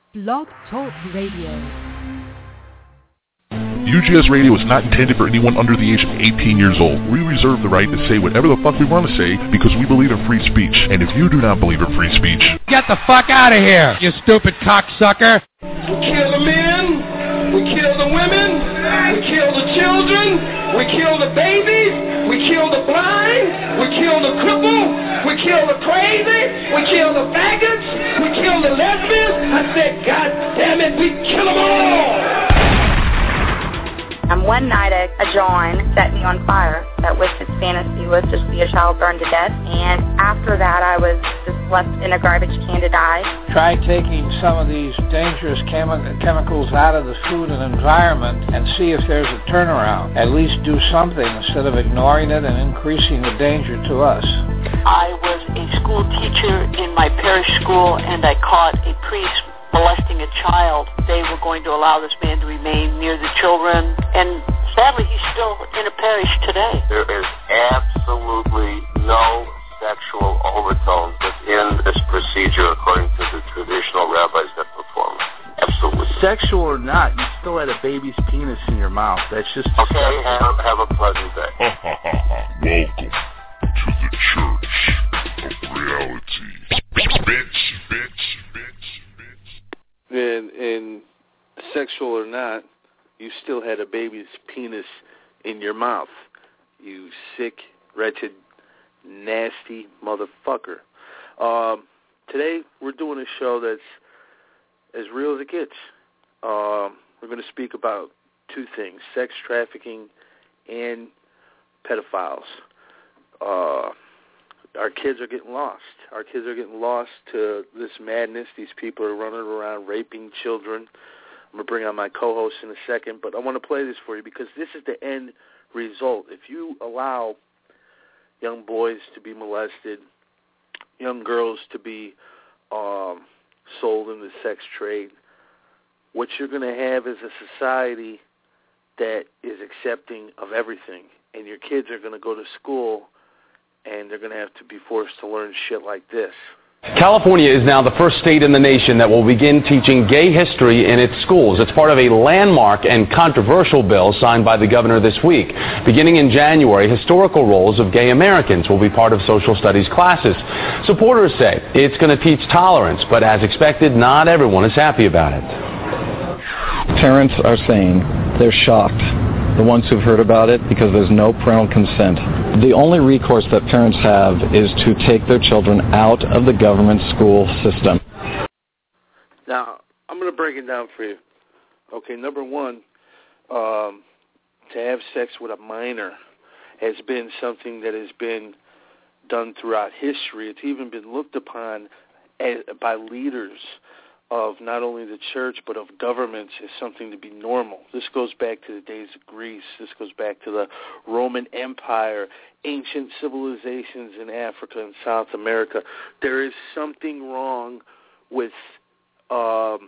Blog Talk Radio. UGS Radio is not intended for anyone under the age of 18 years old. We reserve the right to say whatever the fuck we want to say because we believe in free speech. And if you do not believe in free speech, get the fuck out of here, you stupid cocksucker! We kill the men, we kill the women, we kill the children, we kill the babies, we kill the blind, we kill the cripple, we kill the crazy, we kill the faggots, we kill the lesbians. I said, God damn it, we kill them all! And one night a John set me on fire that wished his fantasy was to see a child burned to death. And after that, I was just left in a garbage can to die. Try taking some of these dangerous chemicals out of the food and environment and see if there's a turnaround. At least do something instead of ignoring it and increasing the danger to us. I was a school teacher in my parish school, and I caught a priest molesting a child. They were going to allow this man to remain near the children, and sadly he's still in a parish today. There is absolutely no sexual overtones within this procedure according to the traditional rabbis that perform it. Absolutely. Sexual or not, you still had a baby's penis in your mouth. That's just okay. Have a pleasant day. Welcome to the Church of Reality. Bitch. And sexual or not, you still had a baby's penis in your mouth. You sick, wretched, nasty motherfucker. Today we're doing a show that's as real as it gets. We're going to speak about two things: sex trafficking and pedophiles. Our kids are getting lost. Our kids are getting lost to this madness. These people are running around raping children. I'm going to bring on my co-host in a second, but I want to play this for you because this is the end result. If you allow young boys to be molested, young girls to be sold in the sex trade, what you're going to have is a society that is accepting of everything, and your kids are going to go to school and they're going to have to be forced to learn shit like this. California is now the first state in the nation that will begin teaching gay history in its schools. It's part of a landmark and controversial bill signed by the governor this week. Beginning in January, historical roles of gay Americans will be part of social studies classes. Supporters say it's going to teach tolerance, but as expected, not everyone is happy about it. Parents are saying they're shocked, the ones who've heard about it, because there's no parental consent. The only recourse that parents have is to take their children out of the government school system. Now, I'm going to break it down for you. Okay, number one, to have sex with a minor has been something that has been done throughout history. It's even been looked upon by leaders of not only the church but of governments as something to be normal. This goes back to the days of Greece. This goes back to the Roman Empire, ancient civilizations in Africa and South America. There is something wrong with the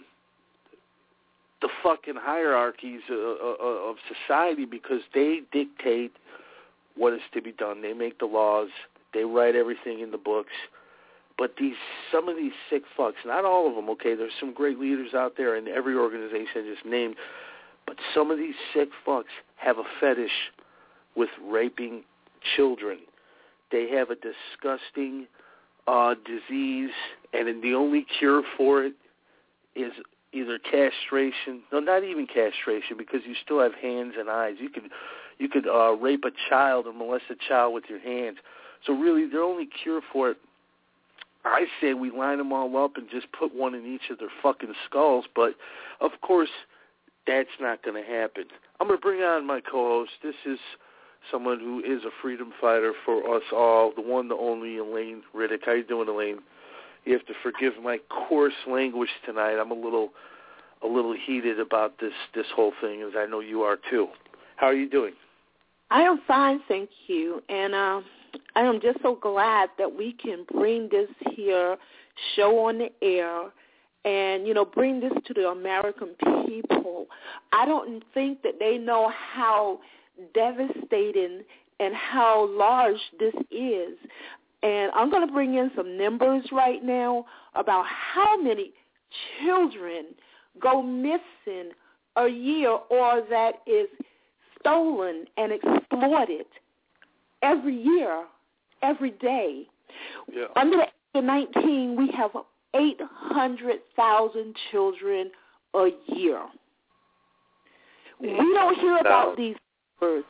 fucking hierarchies of society because they dictate what is to be done. They make the laws. They write everything in the books. But some of these sick fucks, not all of them, okay, there's some great leaders out there in every organization I just named, but some of these sick fucks have a fetish with raping children. They have a disgusting disease, and the only cure for it is either castration. No, not even castration, because you still have hands and eyes. You could rape a child or molest a child with your hands. So really, their only cure for it, I say we line them all up and just put one in each of their fucking skulls, but of course that's not going to happen. I'm going to bring on my co-host. This is someone who is a freedom fighter for us all, the one, the only, Elaine Riddick. How you doing, Elaine? You have to forgive my coarse language tonight. I'm a little heated about this whole thing, as I know you are too. How are you doing? I am fine, thank you, and I am just so glad that we can bring this here show on the air and, bring this to the American people. I don't think that they know how devastating and how large this is. And I'm going to bring in some numbers right now about how many children go missing a year or that is stolen and exploited every year, every day. Yeah. Under the age of 19, we have 800,000 children a year. We don't hear about these numbers.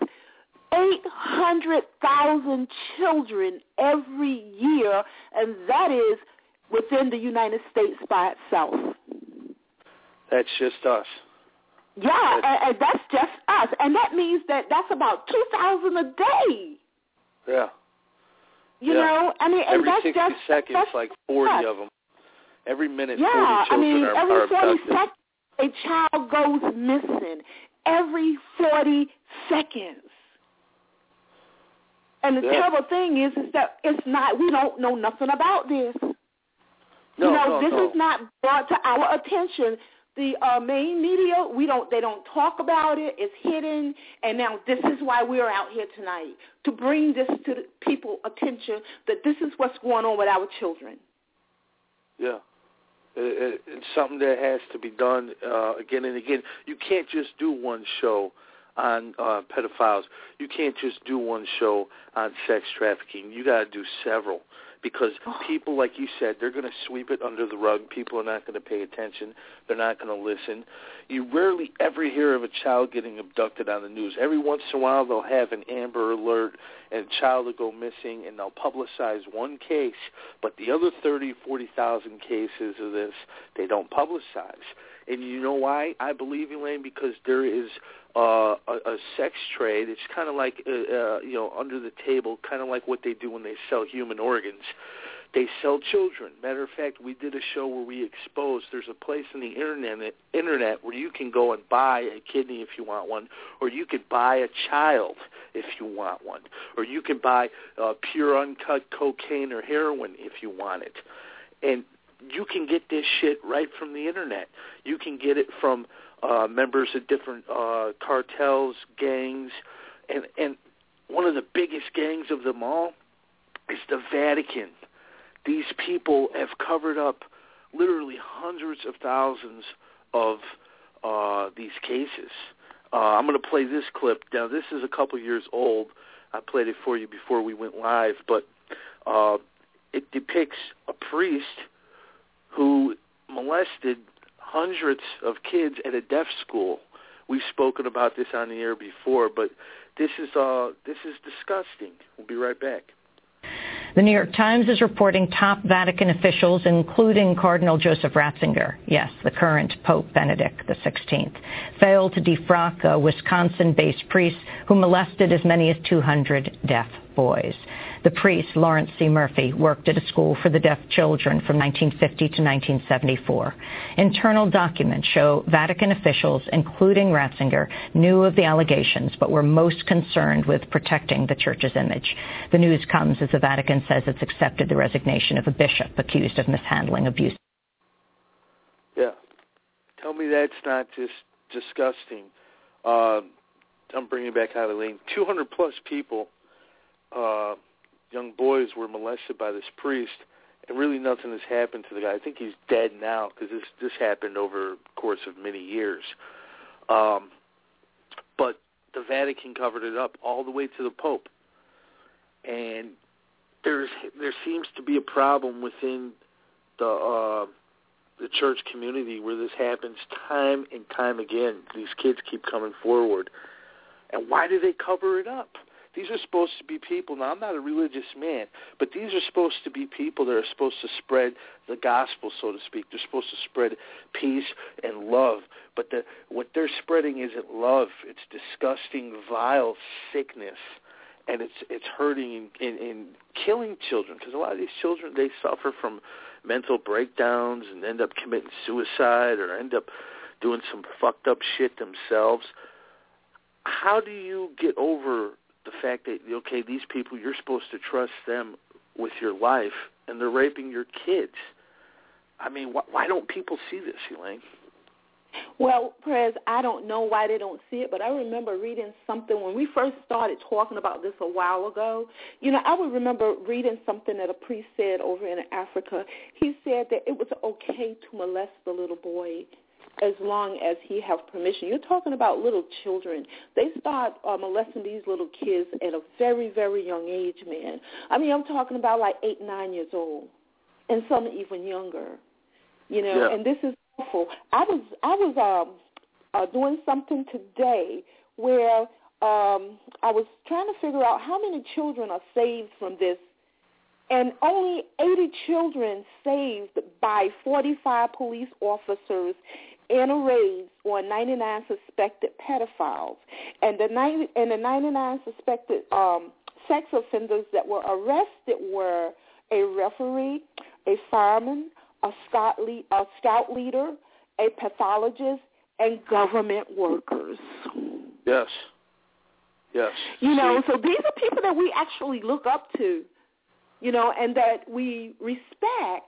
800,000 children every year, and that is within the United States by itself. That's just us. Yeah, and that's just us. And that means that that's about 2,000 a day. Yeah. You know, I mean, and every that's 60 just seconds, that's like 40 of them. Every minute, 40 yeah, children are every 40 abducted. seconds a child goes missing. Every 40 seconds. And the terrible thing is that it's not. We don't know nothing about this. This is not brought to our attention. The main media, they don't talk about it. It's hidden, and now this is why we're out here tonight, to bring this to the people attention that this is what's going on with our children. Yeah. It's something that has to be done again and again. You can't just do one show on pedophiles. You can't just do one show on sex trafficking. You got to do several. Because people, like you said, they're going to sweep it under the rug. People are not going to pay attention. They're not going to listen. You rarely ever hear of a child getting abducted on the news. Every once in a while they'll have an Amber Alert and a child will go missing, and they'll publicize one case, but the other 30,000, 40,000 cases of this, they don't publicize. And you know why? I believe, Elaine, because there is a sex trade. It's kind of like, under the table, kind of like what they do when they sell human organs. They sell children. Matter of fact, we did a show where we exposed there's a place on the internet where you can go and buy a kidney if you want one, or you could buy a child if you want one, or you can buy pure uncut cocaine or heroin if you want it. And you can get this shit right from the internet. You can get it from members of different cartels, gangs, and one of the biggest gangs of them all is the Vatican. These people have covered up literally hundreds of thousands of these cases. I'm going to play this clip. Now, this is a couple years old. I played it for you before we went live, but it depicts a priest who molested hundreds of kids at a deaf school. We've spoken about this on the air before, but this is disgusting. We'll be right back. The New York Times is reporting top Vatican officials, including Cardinal Joseph Ratzinger, yes, the current Pope Benedict XVI, failed to defrock a Wisconsin-based priest who molested as many as 200 deaf boys. The priest, Lawrence C. Murphy, worked at a school for the deaf children from 1950 to 1974. Internal documents show Vatican officials, including Ratzinger, knew of the allegations but were most concerned with protecting the church's image. The news comes as the Vatican says it's accepted the resignation of a bishop accused of mishandling abuse. Yeah. Tell me that's not just disgusting. I'm bringing it back out of the lane. 200-plus people, young boys, were molested by this priest, and really nothing has happened to the guy. I think he's dead now because this happened over the course of many years. But the Vatican covered it up all the way to the Pope. And there seems to be a problem within the church community where this happens time and time again. These kids keep coming forward. And why do they cover it up? These are supposed to be people. Now, I'm not a religious man, but these are supposed to be people that are supposed to spread the gospel, so to speak. They're supposed to spread peace and love. But what they're spreading isn't love. It's disgusting, vile sickness. And it's hurting and killing children, because a lot of these children, they suffer from mental breakdowns and end up committing suicide or end up doing some fucked up shit themselves. How do you get over the fact that, okay, these people, you're supposed to trust them with your life, and they're raping your kids? I mean, why don't people see this, Elaine? Well, Prez, I don't know why they don't see it, but I remember reading something when we first started talking about this a while ago. I would remember reading something that a priest said over in Africa. He said that it was okay to molest the little boy as long as he have permission. You're talking about little children. They start molesting these little kids at a very, very young age, man. I mean, I'm talking about like 8, 9 years old, and some even younger. And this is awful. I was doing something today where I was trying to figure out how many children are saved from this, and only 80 children saved by 45 police officers in a raid on 99 suspected pedophiles. And the 99 suspected sex offenders that were arrested were a referee, a fireman, a scout leader, a pathologist, and government workers. Yes. So these are people that we actually look up to, and that we respect,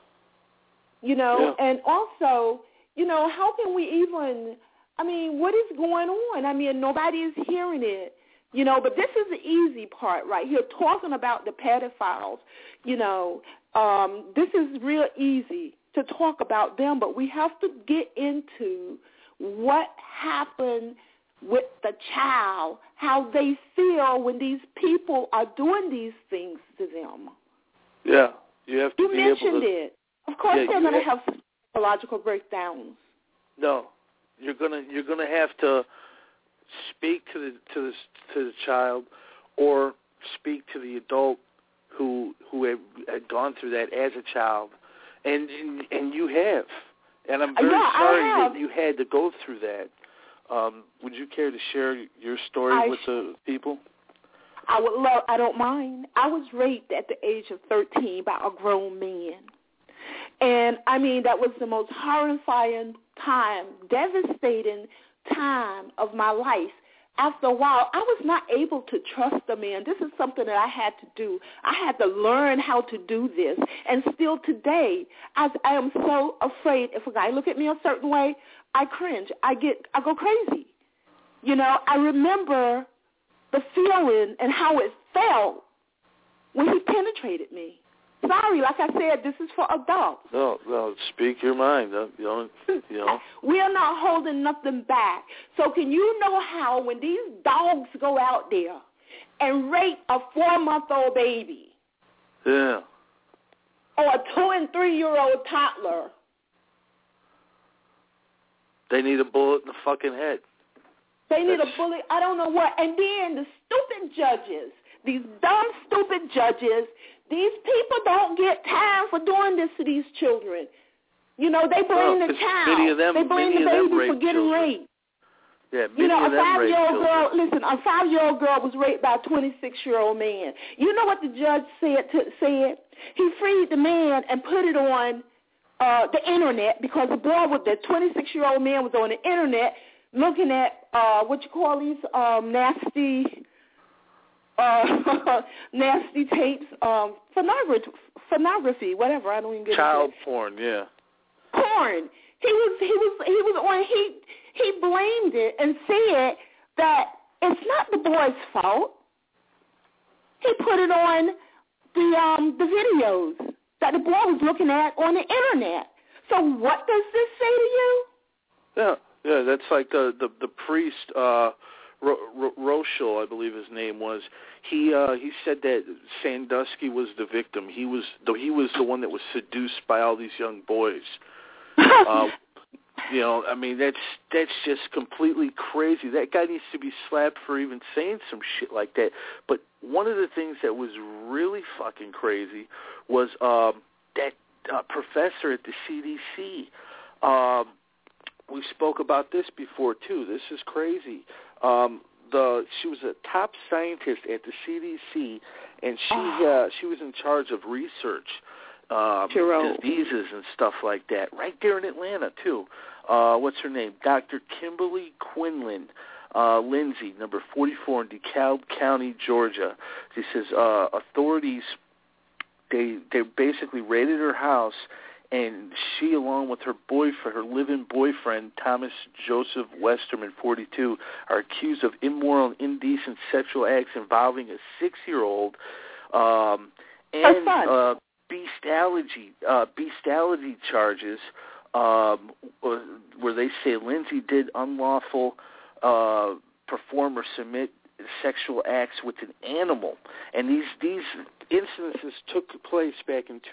and also, how can we even, what is going on? Nobody is hearing it, but this is the easy part right here, talking about the pedophiles, this is real easy to talk about them, but we have to get into what happened with the child, how they feel when these people are doing these things to them. Yeah, you have to. You mentioned it. Of course, they're going to have psychological breakdowns. No, you're gonna have to speak to the child, or speak to the adult who had gone through that as a child, and you have, and I'm very sorry that you had to go through that. Would you care to share your story with the people? I don't mind. I was raped at the age of 13 by a grown man. And, that was the most horrifying time, devastating time of my life. After a while, I was not able to trust a man. This is something that I had to do. I had to learn how to do this. And still today, I am so afraid if a guy look at me a certain way, I cringe. I go crazy. I remember the feeling and how it felt when he penetrated me. Sorry, like I said, this is for adults. No, speak your mind. We are not holding nothing back. So can you know how when these dogs go out there and rape a 4-month-old baby? Yeah. Or a 2- and 3-year-old toddler? They need a bullet in the fucking head. They need a bullet, I don't know what. And then the stupid judges, these dumb, stupid judges, these people don't get time for doing this to these children. They blame the child. They blame the baby for getting raped. Yeah, many of them rape children. A 5-year-old girl was raped by a 26-year-old man. You know what the judge said? He freed the man and put it on the internet, because the 26-year-old man was on the internet looking at nasty tapes, pornography, whatever. I don't even get child porn, yeah. Porn. He blamed it and said that it's not the boy's fault. He put it on the videos that the boy was looking at on the internet. So what does this say to you? Yeah, that's like the priest, Rochelle, I believe his name was. He said that Sandusky was the victim. He was the one that was seduced by all these young boys. That's just completely crazy. That guy needs to be slapped for even saying some shit like that. But one of the things that was really fucking crazy was that professor at the CDC. We spoke about this before too. This is crazy. She was a top scientist at the CDC, and she was in charge of research, diseases and stuff like that, right there in Atlanta too. What's her name? Dr. Kimberly Quinlan Lindsay, number 44 in DeKalb County, Georgia. She says authorities they basically raided her house and she, along with her boyfriend, her live-in boyfriend, Thomas Joseph Westerman, 42, are accused of immoral and indecent sexual acts involving a 6-year-old and bestiality charges, where they say Lindsay did unlawful perform or submit sexual acts with an animal, and these incidences took place back in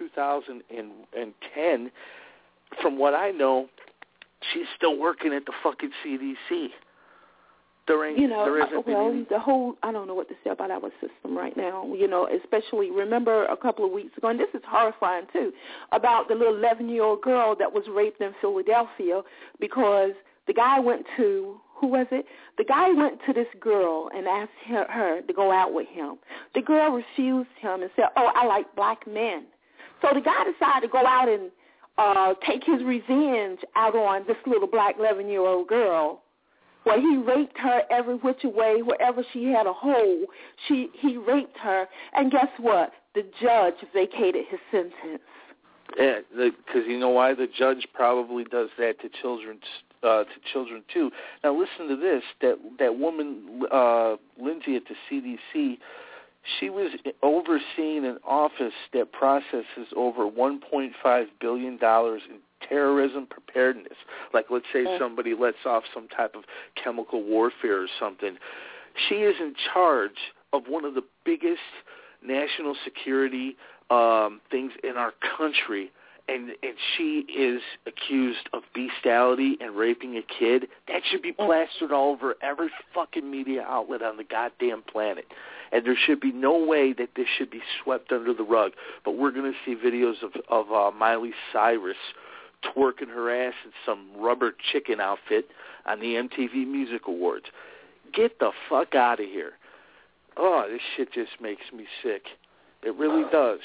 2010. From what I know, she's still working at the fucking CDC. There ain't, there isn't any... the whole, I don't know what to say about our system right now, especially, remember a couple of weeks ago, and this is horrifying too, about the little 11-year-old girl that was raped in Philadelphia because the guy went to, the guy went to this girl and asked her to go out with him. The girl refused him and said, I like black men. So the guy decided to go out and take his revenge out on this little black 11-year-old girl. Well, he raped her every which way, wherever she had a hole, he raped her. And guess what? The judge vacated his sentence. Yeah, because you know why? The judge probably does that to children too. Now listen to this. That woman, Lindsay at the CDC, she was overseeing an office that processes over $1.5 billion in terrorism preparedness. Like, let's say somebody lets off some type of chemical warfare or something. She is in charge of one of the biggest national security things in our country, and she is accused of bestiality and raping a kid. That should be plastered all over every fucking media outlet on the goddamn planet. And there should be no way that this should be swept under the rug. But we're going to see videos of Miley Cyrus twerking her ass in some rubber chicken outfit on the MTV Music Awards. Get the fuck out of here. Oh, this shit just makes me sick. It really does.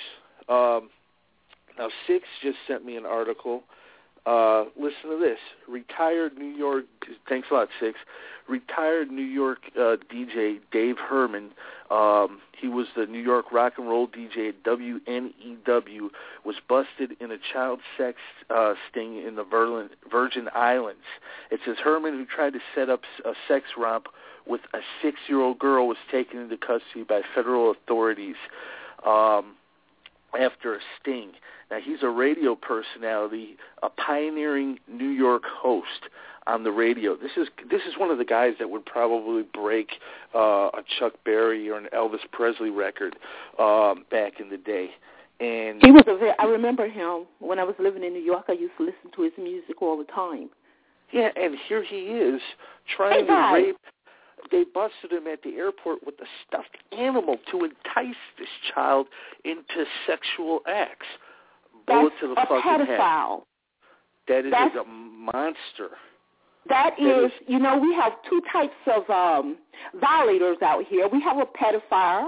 Now, Six just sent me an article. Listen to this. Retired New York, thanks a lot, Six. Retired New York DJ Dave Herman, he was the New York rock and roll DJ at WNEW, was busted in a child sex sting in the Virgin Islands. It says Herman, who tried to set up a sex romp with a 6-year-old girl, was taken into custody by federal authorities after a sting. Now, he's a radio personality, a pioneering New York host on the radio. This is one of the guys that would probably break a Chuck Berry or an Elvis Presley record back in the day. And he was I remember him when I was living in New York. I used to listen to his music all the time. Yeah, and here he is trying to rape. They busted him at the airport with a stuffed animal to entice this child into sexual acts. Bullet to the fucking pedophile. Head. That is a monster. That is, we have two types of violators out here. We have a pedophile,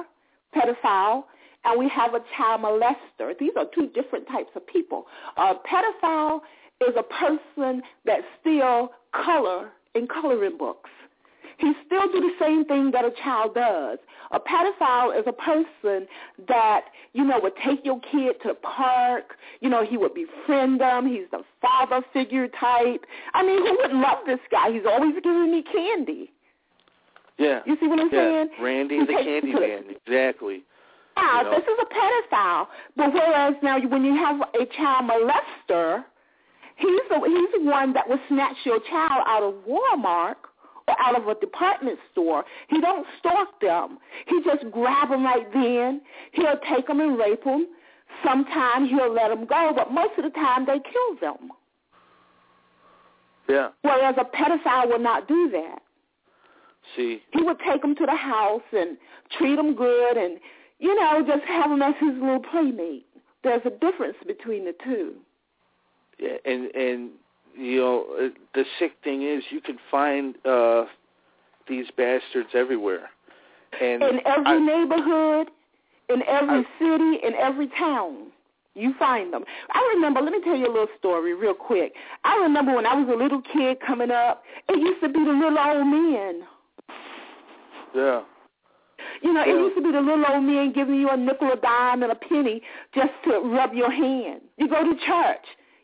and we have a child molester. These are two different types of people. A pedophile is a person that steals color in coloring books. He still do the same thing that a child does. A pedophile is a person that, would take your kid to the park. He would befriend them. He's the father figure type. I mean, who wouldn't love this guy? He's always giving me candy. Yeah. You see what I'm saying? Randy the Candy Man, exactly. Yeah, this is a pedophile. But whereas now when you have a child molester, he's the one that will snatch your child out of Walmart or out of a department store. He don't stalk them. He just grab them right then. He'll take them and rape them. Sometimes he'll let them go, but most of the time they kill them. Yeah. Whereas a pedophile will not do that. See. He would take them to the house and treat them good and, just have them as his little playmate. There's a difference between the two. Yeah, and the sick thing is you can find these bastards everywhere. And in every neighborhood, in every city, in every town, you find them. I remember, let me tell you a little story real quick. I remember when I was a little kid coming up, it used to be the little old men. Yeah. It used to be the little old men giving you a nickel, a dime, and a penny just to rub your hand. You go to church.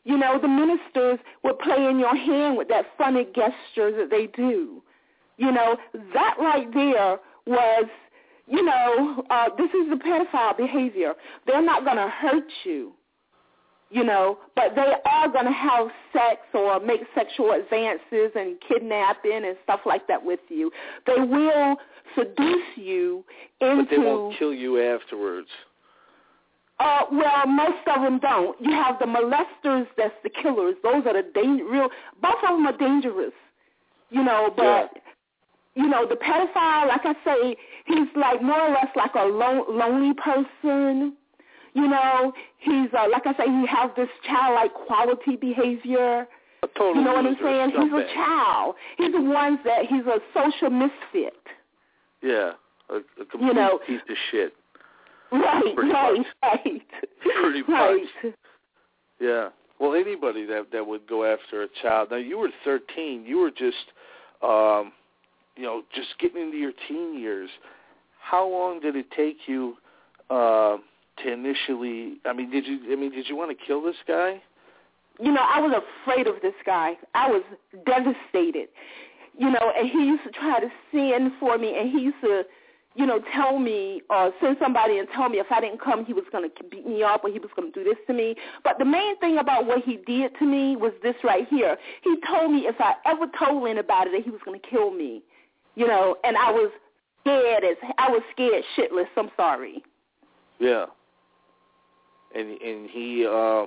You know, the ministers would play in your hand with that funny gesture that they do. You know, that right there was, you know, this is the pedophile behavior. They're not going to hurt you, you know, but they are going to have sex or make sexual advances and kidnapping and stuff like that with you. They will seduce you into... But they won't kill you afterwards. Well, most of them don't. You have the molesters, that's the killers. Those are the both of them are dangerous, you know, but, you know, the pedophile, like I say, he's like more or less like a lonely person, you know. He's, like I say, he has this childlike quality behavier. You know what I'm saying? He's a child. He's the ones that he's a social misfit. Yeah, a complete piece of shit. Right. Pretty much. Yeah. Well, anybody that would go after a child. Now, you were 13. You were just, you know, just getting into your teen years. How long did it take you to initially? I mean, did you want to kill this guy? You know, I was afraid of this guy. I was devastated. You know, and he used to try to send for me, and he used to, you know, tell me or send somebody and tell me if I didn't come, he was going to beat me up or he was going to do this to me. But the main thing about what he did to me was this right here. He told me if I ever told anybody that he was going to kill me, you know, and I was scared shitless. I'm sorry. Yeah. And he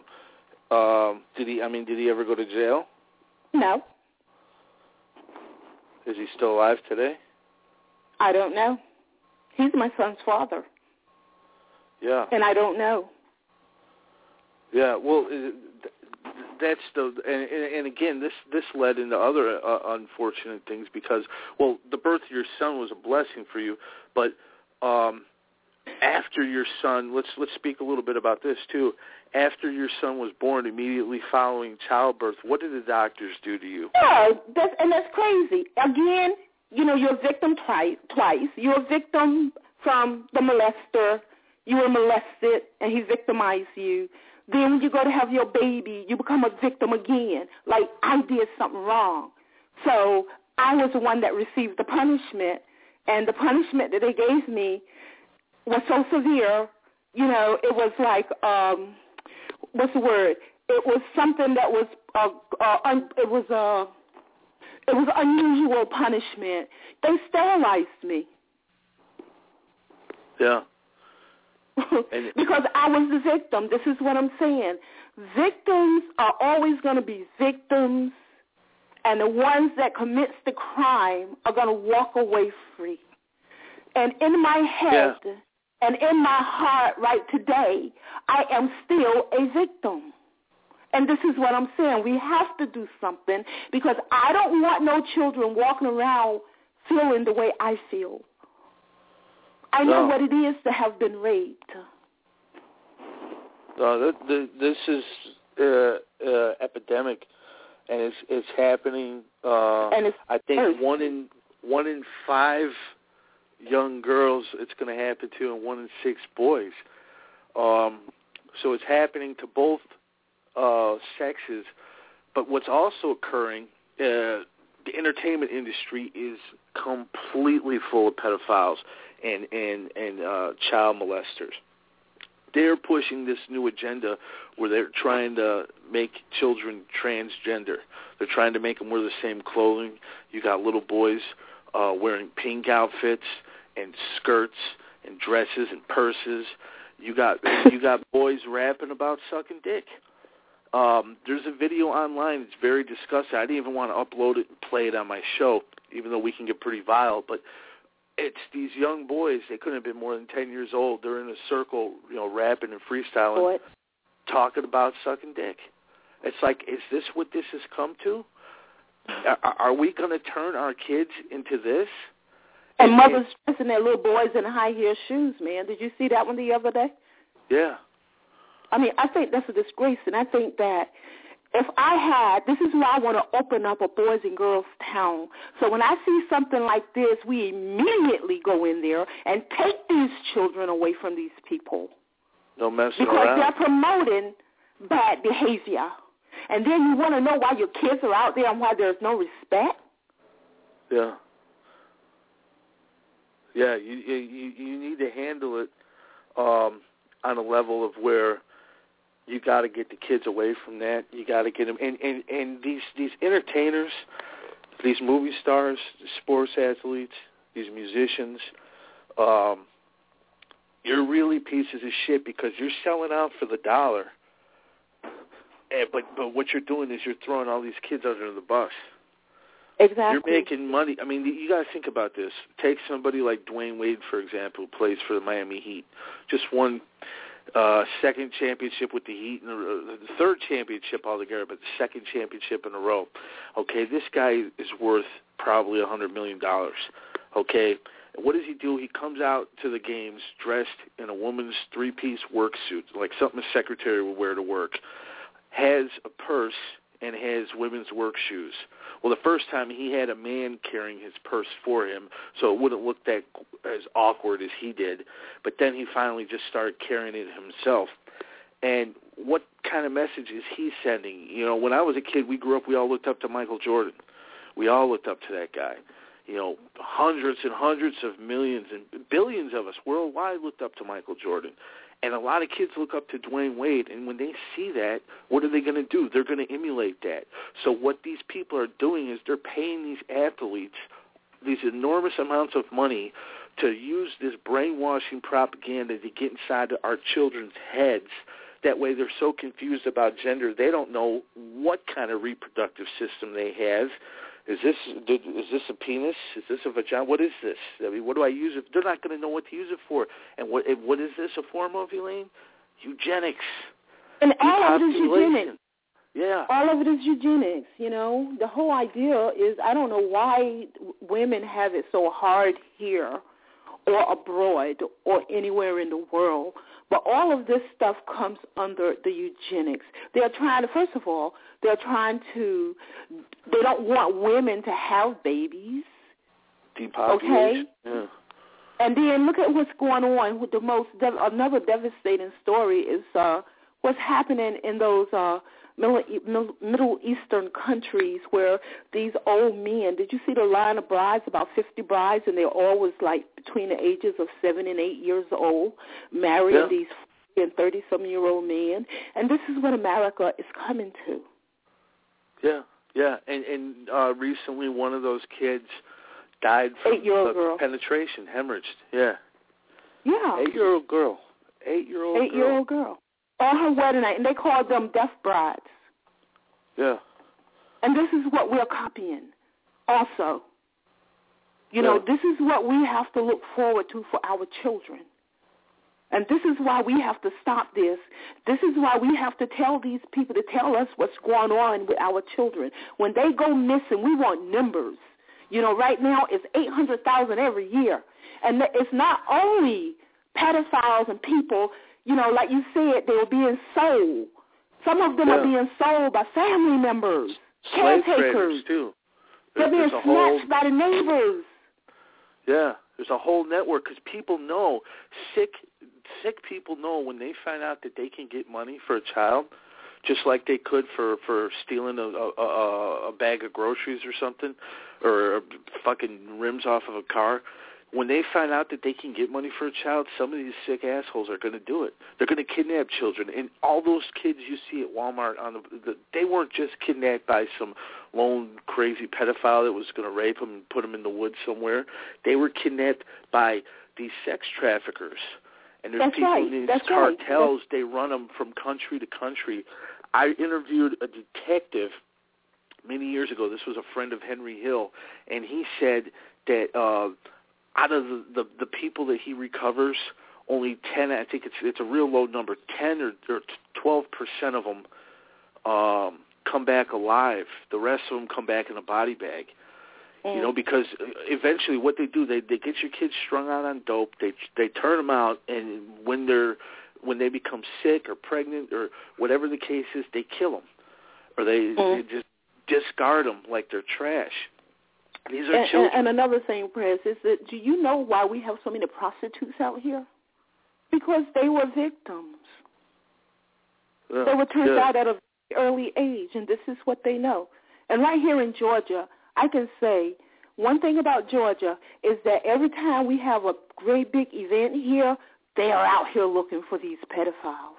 did he ever go to jail? No. Is he still alive today? I don't know. He's my son's father. Yeah. And I don't know. Yeah, well, that's and again, this led into other unfortunate things because, well, the birth of your son was a blessing for you, but after your son, let's speak a little bit about this too. After your son was born, immediately following childbirth, what did the doctors do to you? Yeah, that's crazy. Again, you know, you're a victim twice. You're a victim from the molester. You were molested, and he victimized you. Then when you go to have your baby, you become a victim again. Like, I did something wrong. So I was the one that received the punishment, and the punishment that they gave me was so severe. You know, it was like, what's the word? It was something that was, it was unusual punishment. They sterilized me. Yeah. Because I was the victim. This is what I'm saying. Victims are always going to be victims, and the ones that commits the crime are going to walk away free. And in my head and in my heart right today, I am still a victim. And this is what I'm saying. We have to do something because I don't want no children walking around feeling the way I feel. I know what it is to have been raped. This is epidemic, and it's happening. And it's I think one in 5 young girls it's going to happen to, and 1 in 6 boys. So it's happening to both sexes. But what's also occurring, the entertainment industry is completely full of pedophiles and child molesters. They're pushing this new agenda where they're trying to make children transgender. They're trying to make them wear the same clothing. You got little boys wearing pink outfits and skirts and dresses and purses. You got boys rapping about sucking dick. There's a video online. It's very disgusting. I didn't even want to upload it and play it on my show, even though we can get pretty vile. But it's these young boys. They couldn't have been more than 10 years old. They're in a circle, you know, rapping and freestyling, talking about sucking dick. It's like, is this what this has come to? Are we going to turn our kids into this? And mothers dressing their little boys in high-heel shoes, man. Did you see that one the other day? Yeah. I mean, I think that's a disgrace, and I think that if I had, this is why I want to open up a boys and girls town. So when I see something like this, we immediately go in there and take these children away from these people. No messing because around. They're promoting bad behavior. And then you want to know why your kids are out there and why there's no respect? Yeah. Yeah, you need to handle it on a level of where you got to get the kids away from that. You got to get them, and these entertainers, these movie stars, sports athletes, these musicians, you're really pieces of shit because you're selling out for the dollar. But what you're doing is you're throwing all these kids under the bus. Exactly. You're making money. I mean, you got to think about this. Take somebody like Dwayne Wade, for example, who plays for the Miami Heat. Just won second championship with the Heat, and the third championship altogether, but the second championship in a row. Okay, this guy is worth probably $100 million. Okay, what does he do? He comes out to the games dressed in a woman's three-piece work suit, like something a secretary would wear to work, has a purse, and has women's work shoes. Well, the first time he had a man carrying his purse for him, so it wouldn't look that as awkward as he did. But then he finally just started carrying it himself. And what kind of message is he sending? You know, when I was a kid, we grew up, we all looked up to Michael Jordan. We all looked up to that guy. You know, hundreds and hundreds of millions and billions of us worldwide looked up to Michael Jordan. And a lot of kids look up to Dwayne Wade, and when they see that, what are they going to do? They're going to emulate that. So what these people are doing is they're paying these athletes these enormous amounts of money to use this brainwashing propaganda to get inside our children's heads. That way they're so confused about gender, they don't know what kind of reproductive system they have. Is this a penis? Is this a vagina? What is this? I mean, what do I use it? They're not going to know what to use it for. And what is this a form of, Elaine? Eugenics. And all of it is eugenics. Yeah. All of it is eugenics, you know. The whole idea is, I don't know why women have it so hard here or abroad or anywhere in the world, but all of this stuff comes under the eugenics. They're trying to, first of all, they don't want women to have babies. Depopulation. Okay? Yeah. And then look at what's going on with another devastating story is what's happening in those Middle Eastern countries where these old men, did you see the line of brides, about 50 brides, and they're always like between the ages of 7 and 8 years old, marrying these 40 and 30-some-year-old men. And this is what America is coming to. Yeah. And recently one of those kids died from 8-year-old girl. Penetration, hemorrhaged. Yeah. 8-year-old girl. 8-year-old girl. On her wedding night, and they called them death brides. Yeah. And this is what we're copying also. You know, this is what we have to look forward to for our children. And this is why we have to stop this. This is why we have to tell these people to tell us what's going on with our children. When they go missing, we want numbers. You know, right now it's 800,000 every year. And it's not only pedophiles and people, you know, like you said, they were being sold. Some of them are being sold by family members, caretakers. Too. They're being snatched by the neighbors. Yeah, there's a whole network because people know, sick people know when they find out that they can get money for a child, just like they could for stealing a bag of groceries or something, or fucking rims off of a car. When they find out that they can get money for a child, some of these sick assholes are going to do it. They're going to kidnap children. And all those kids you see at Walmart, they weren't just kidnapped by some lone crazy pedophile that was going to rape them and put them in the woods somewhere. They were kidnapped by these sex traffickers. And there's people in these cartels. They run them from country to country. I interviewed a detective many years ago. This was a friend of Henry Hill. And he said that out of the people that he recovers, only 10, I think it's a real low number, 10 or 12% of them come back alive. The rest of them come back in a body bag. You know, because eventually what they do, they get your kids strung out on dope, they turn them out, and when they become sick or pregnant or whatever the case is, they kill them. Or they just discard them like they're trash. These are children. And another thing, Prez, is that do you know why we have so many prostitutes out here? Because they were victims. They were turned out at a early age, and this is what they know. And right here in Georgia, I can say one thing about Georgia is that every time we have a great big event here, they are out here looking for these pedophiles.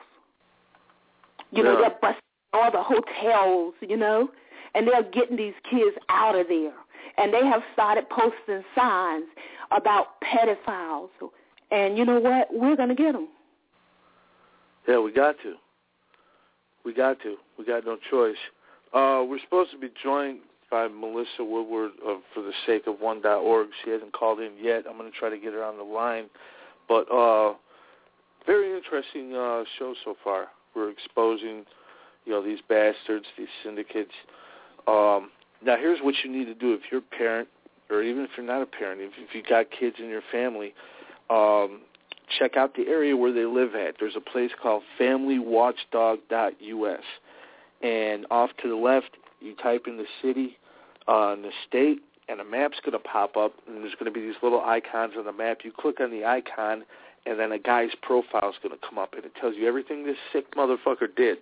You know, they're busting all the hotels, you know, and they're getting these kids out of there. And they have started posting signs about pedophiles. And you know what? We're going to get them. Yeah, we got to. We got no choice. We're supposed to be joined by Melissa Woodward for the sake of one.org. She hasn't called in yet. I'm going to try to get her on the line. But very interesting show so far. We're exposing, you know, these bastards, these syndicates. Now, here's what you need to do if you're a parent, or even if you're not a parent, if you got kids in your family, check out the area where they live at. There's a place called familywatchdog.us. And off to the left, you type in the city and the state, and a map's going to pop up, and there's going to be these little icons on the map. You click on the icon, and then a guy's profile is going to come up, and it tells you everything this sick motherfucker did.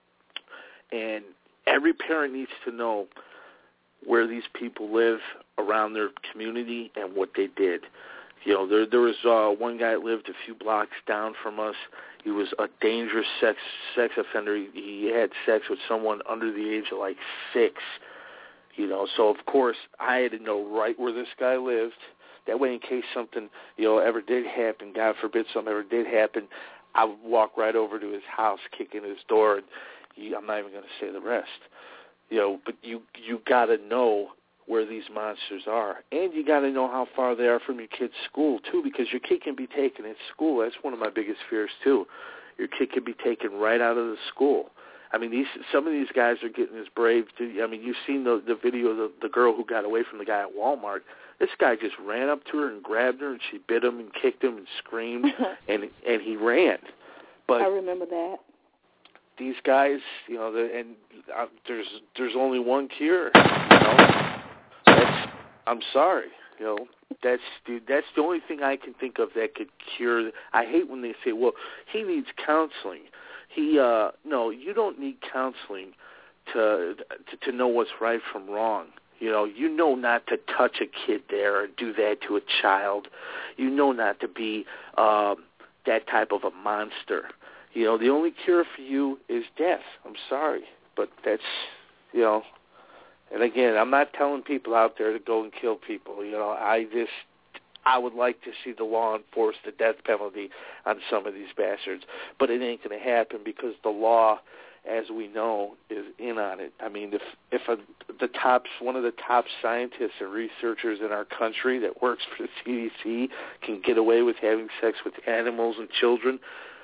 And every parent needs to know where these people live around their community and what they did. You know, there was one guy that lived a few blocks down from us. He was a dangerous sex offender. He had sex with someone under the age of like 6. You know, so of course I had to know right where this guy lived. That way, in case something, you know, ever did happen, God forbid something ever did happen, I would walk right over to his house, kick in his door, and I'm not even going to say the rest. You know, but you got to know where these monsters are, and you got to know how far they are from your kid's school too, because your kid can be taken at school. That's one of my biggest fears too. Your kid can be taken right out of the school. I mean, some of these guys are getting as brave. I mean, you've seen the video of the girl who got away from the guy at Walmart. This guy just ran up to her and grabbed her, and she bit him and kicked him and screamed, and he ran. But I remember that. These guys, you know, there's only one cure. You know, I'm sorry, you know, that's the only thing I can think of that could cure. I hate when they say, well, he needs counseling. No, you don't need counseling to know what's right from wrong. You know not to touch a kid there or do that to a child. You know not to be that type of a monster. You know, the only cure for you is death. I'm sorry, but that's, you know, and again, I'm not telling people out there to go and kill people. You know, I would like to see the law enforce the death penalty on some of these bastards, but it ain't going to happen because the law, as we know, is in on it. I mean, if one of the top scientists and researchers in our country that works for the CDC can get away with having sex with animals and children,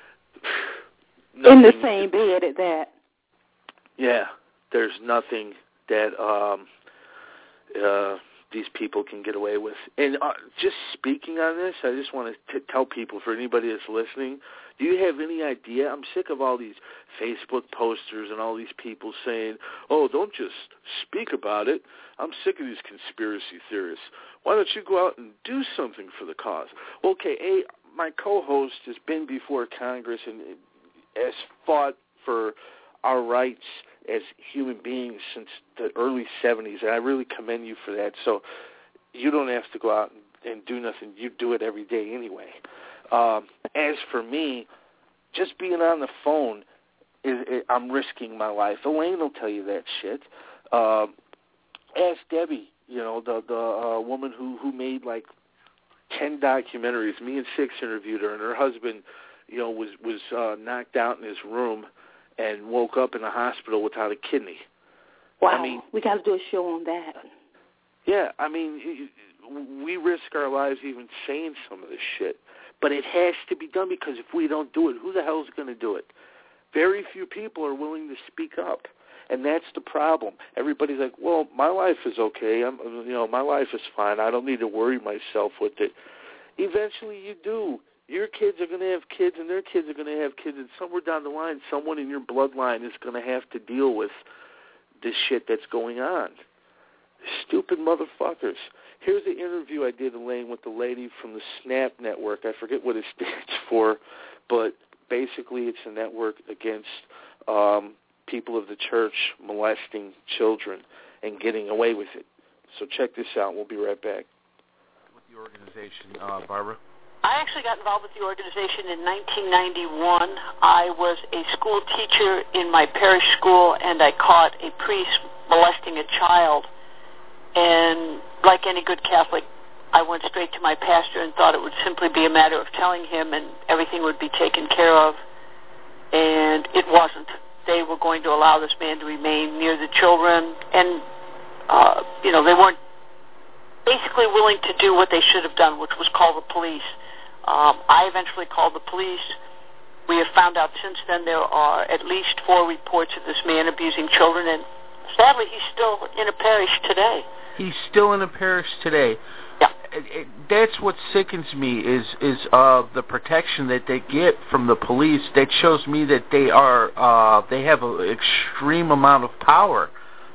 in the same bed at that. Yeah, there's nothing that these people can get away with. And just speaking on this, I just want to tell people, for anybody that's listening, do you have any idea? I'm sick of all these Facebook posters and all these people saying, oh, don't just speak about it. I'm sick of these conspiracy theorists. Why don't you go out and do something for the cause? Okay, my co-host has been before Congress and has fought for our rights as human beings since the early 70s, and I really commend you for that. So you don't have to go out and do nothing. You do it every day anyway. As for me, just being on the phone, I'm risking my life. Elaine will tell you that shit. Ask Debbie, you know, the woman who made like 10 documentaries. Me and Six interviewed her, and her husband, you know, was knocked out in his room and woke up in the hospital without a kidney. Wow, I mean, we got to do a show on that. Yeah, I mean, we risk our lives even saying some of this shit, but it has to be done because if we don't do it, who the hell is going to do it? Very few people are willing to speak up, and that's the problem. Everybody's like, well, my life is okay. My life is fine. I don't need to worry myself with it. Eventually you do. Your kids are going to have kids, and their kids are going to have kids, and somewhere down the line, someone in your bloodline is going to have to deal with this shit that's going on. Stupid motherfuckers. Here's the interview I did, Elaine, with the lady from the SNAP network. I forget what it stands for, but basically it's a network against people of the church molesting children and getting away with it. So check this out. We'll be right back. With the organization, Barbara? I actually got involved with the organization in 1991. I was a school teacher in my parish school, and I caught a priest molesting a child. And like any good Catholic, I went straight to my pastor and thought it would simply be a matter of telling him and everything would be taken care of. And it wasn't. They were going to allow this man to remain near the children, and, they weren't basically willing to do what they should have done, which was call the police. I eventually called the police. We have found out since then there are at least 4 reports of this man abusing children, and sadly he's still in a parish today. He's still in a parish today. Yeah. That's what sickens me is the protection that they get from the police. That shows me that they have an extreme amount of power.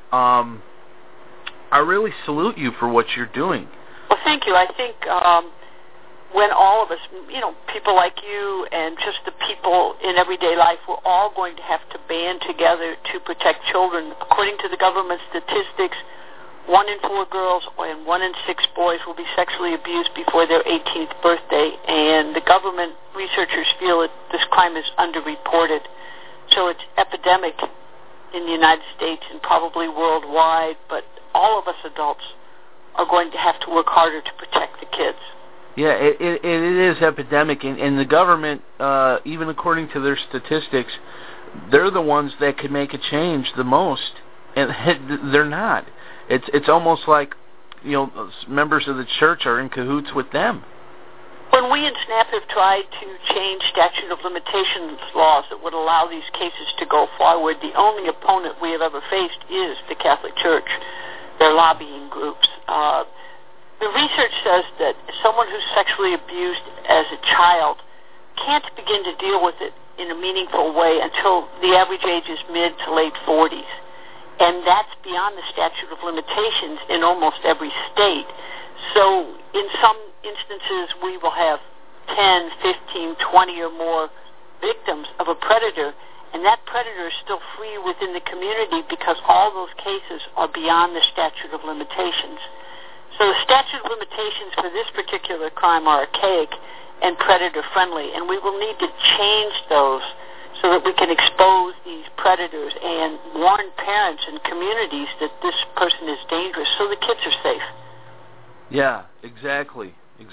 I really salute you for what you're doing. Well, thank you. I think when all of us, people like you and just the people in everyday life, we're all going to have to band together to protect children. According to the government statistics, 1 in 4 girls and 1 in 6 boys will be sexually abused before their 18th birthday, and the government researchers feel that this crime is underreported. So it's epidemic in the United States and probably worldwide, but all of us adults are going to have to work harder to protect the kids. Yeah, it is epidemic, and the government, even according to their statistics, they're the ones that could make a change the most, and they're not. It's almost like, members of the church are in cahoots with them. When we in SNAP have tried to change statute of limitations laws that would allow these cases to go forward, the only opponent we have ever faced is the Catholic Church, their lobbying groups. The research says that someone who's sexually abused as a child can't begin to deal with it in a meaningful way until the average age is mid to late 40s. And that's beyond the statute of limitations in almost every state. So in some instances, we will have 10, 15, 20 or more victims of a predator, and that predator is still free within the community because all those cases are beyond the statute of limitations. So the statute of limitations for this particular crime are archaic and predator-friendly, and we will need to change those so that we can expose these predators and warn parents and communities that this person is dangerous so the kids are safe. Yeah, exactly.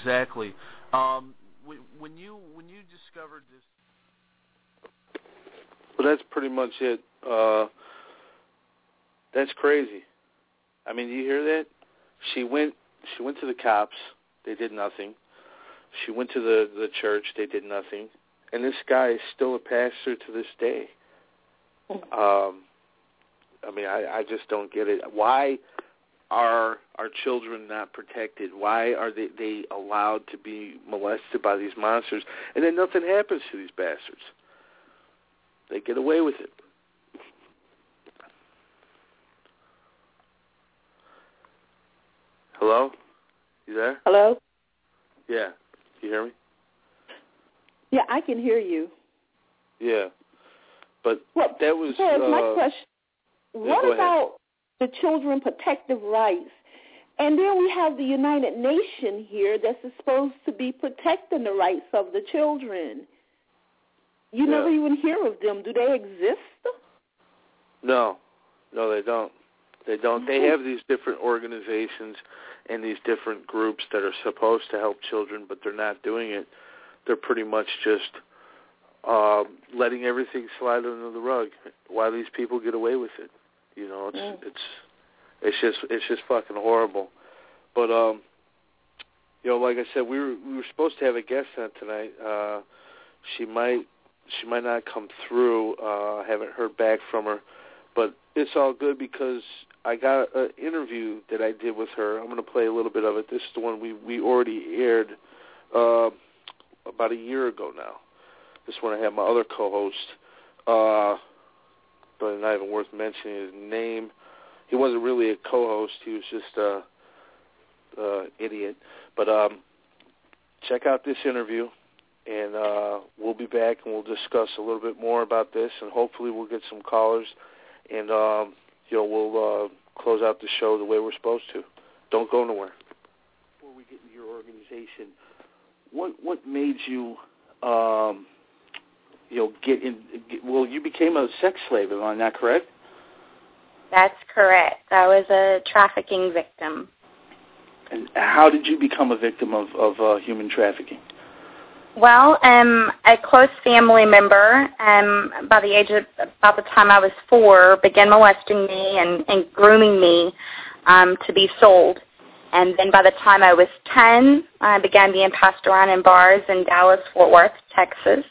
When you discovered this... Well, that's pretty much it. That's crazy. I mean, do you hear that? She went to the cops. They did nothing. She went to the church. They did nothing. And this guy is still a pastor to this day. I mean, I just don't get it. Why are our children not protected? Why are they allowed to be molested by these monsters? And then nothing happens to these bastards. They get away with it. Hello? You there? Hello? Yeah. You hear me? Yeah, I can hear you. Yeah. But that was... my question. What about ahead. the children protective rights? And then we have the United Nations here that's supposed to be protecting the rights of the children. You never even hear of them. Do they exist? No, they don't. They don't. They have these different organizations and these different groups that are supposed to help children, but they're not doing it. They're pretty much just letting everything slide under the rug while these people get away with it. It's just fucking horrible. But like I said, we were supposed to have a guest on tonight. She might not come through. I haven't heard back from her, but it's all good because I got an interview that I did with her. I'm going to play a little bit of it. This is the one we already aired about a year ago now. This one I had my other co-host, but not even worth mentioning his name. He wasn't really a co-host. He was just an idiot. But check out this interview, and we'll be back, and we'll discuss a little bit more about this, and hopefully we'll get some callers and we'll close out the show the way we're supposed to. Don't go nowhere. Before we get into your organization, what made you you became a sex slave, am I not correct? That's correct. I was a trafficking victim. And how did you become a victim of human trafficking? Well, a close family member, by the time I was 4, began molesting me and grooming me to be sold. And then by the time I was 10, I began being passed around in bars in Dallas, Fort Worth, Texas.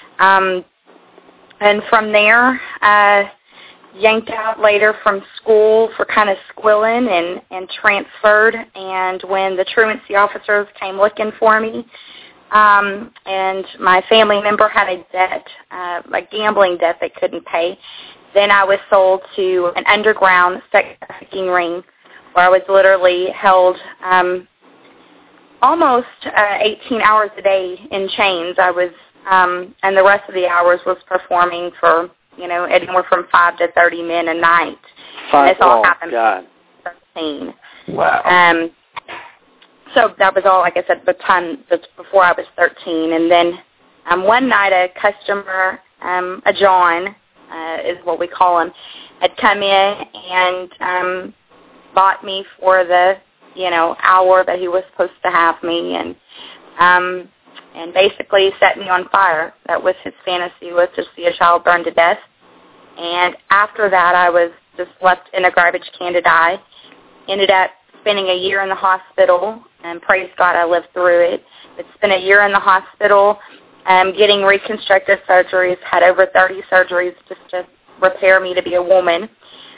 And from there, yanked out later from school for kind of squilling and transferred. And when the truancy officers came looking for me, and my family member had a debt, a gambling debt they couldn't pay, then I was sold to an underground sex trafficking ring where I was literally held almost 18 hours a day in chains. I was, and the rest of the hours was performing for, anywhere from 5 to 30 men a night. And this all happened at 13. Wow. So that was all, like I said, the time that's before I was 13. And then one night a customer, a John is what we call him, had come in and bought me for the, hour that he was supposed to have me, and basically set me on fire. That was his fantasy, was to see a child burned to death. And after that, I was just left in a garbage can to die. Ended up spending a year in the hospital, and praise God I lived through it. But spent a year in the hospital getting reconstructive surgeries, had over 30 surgeries just to repair me to be a woman.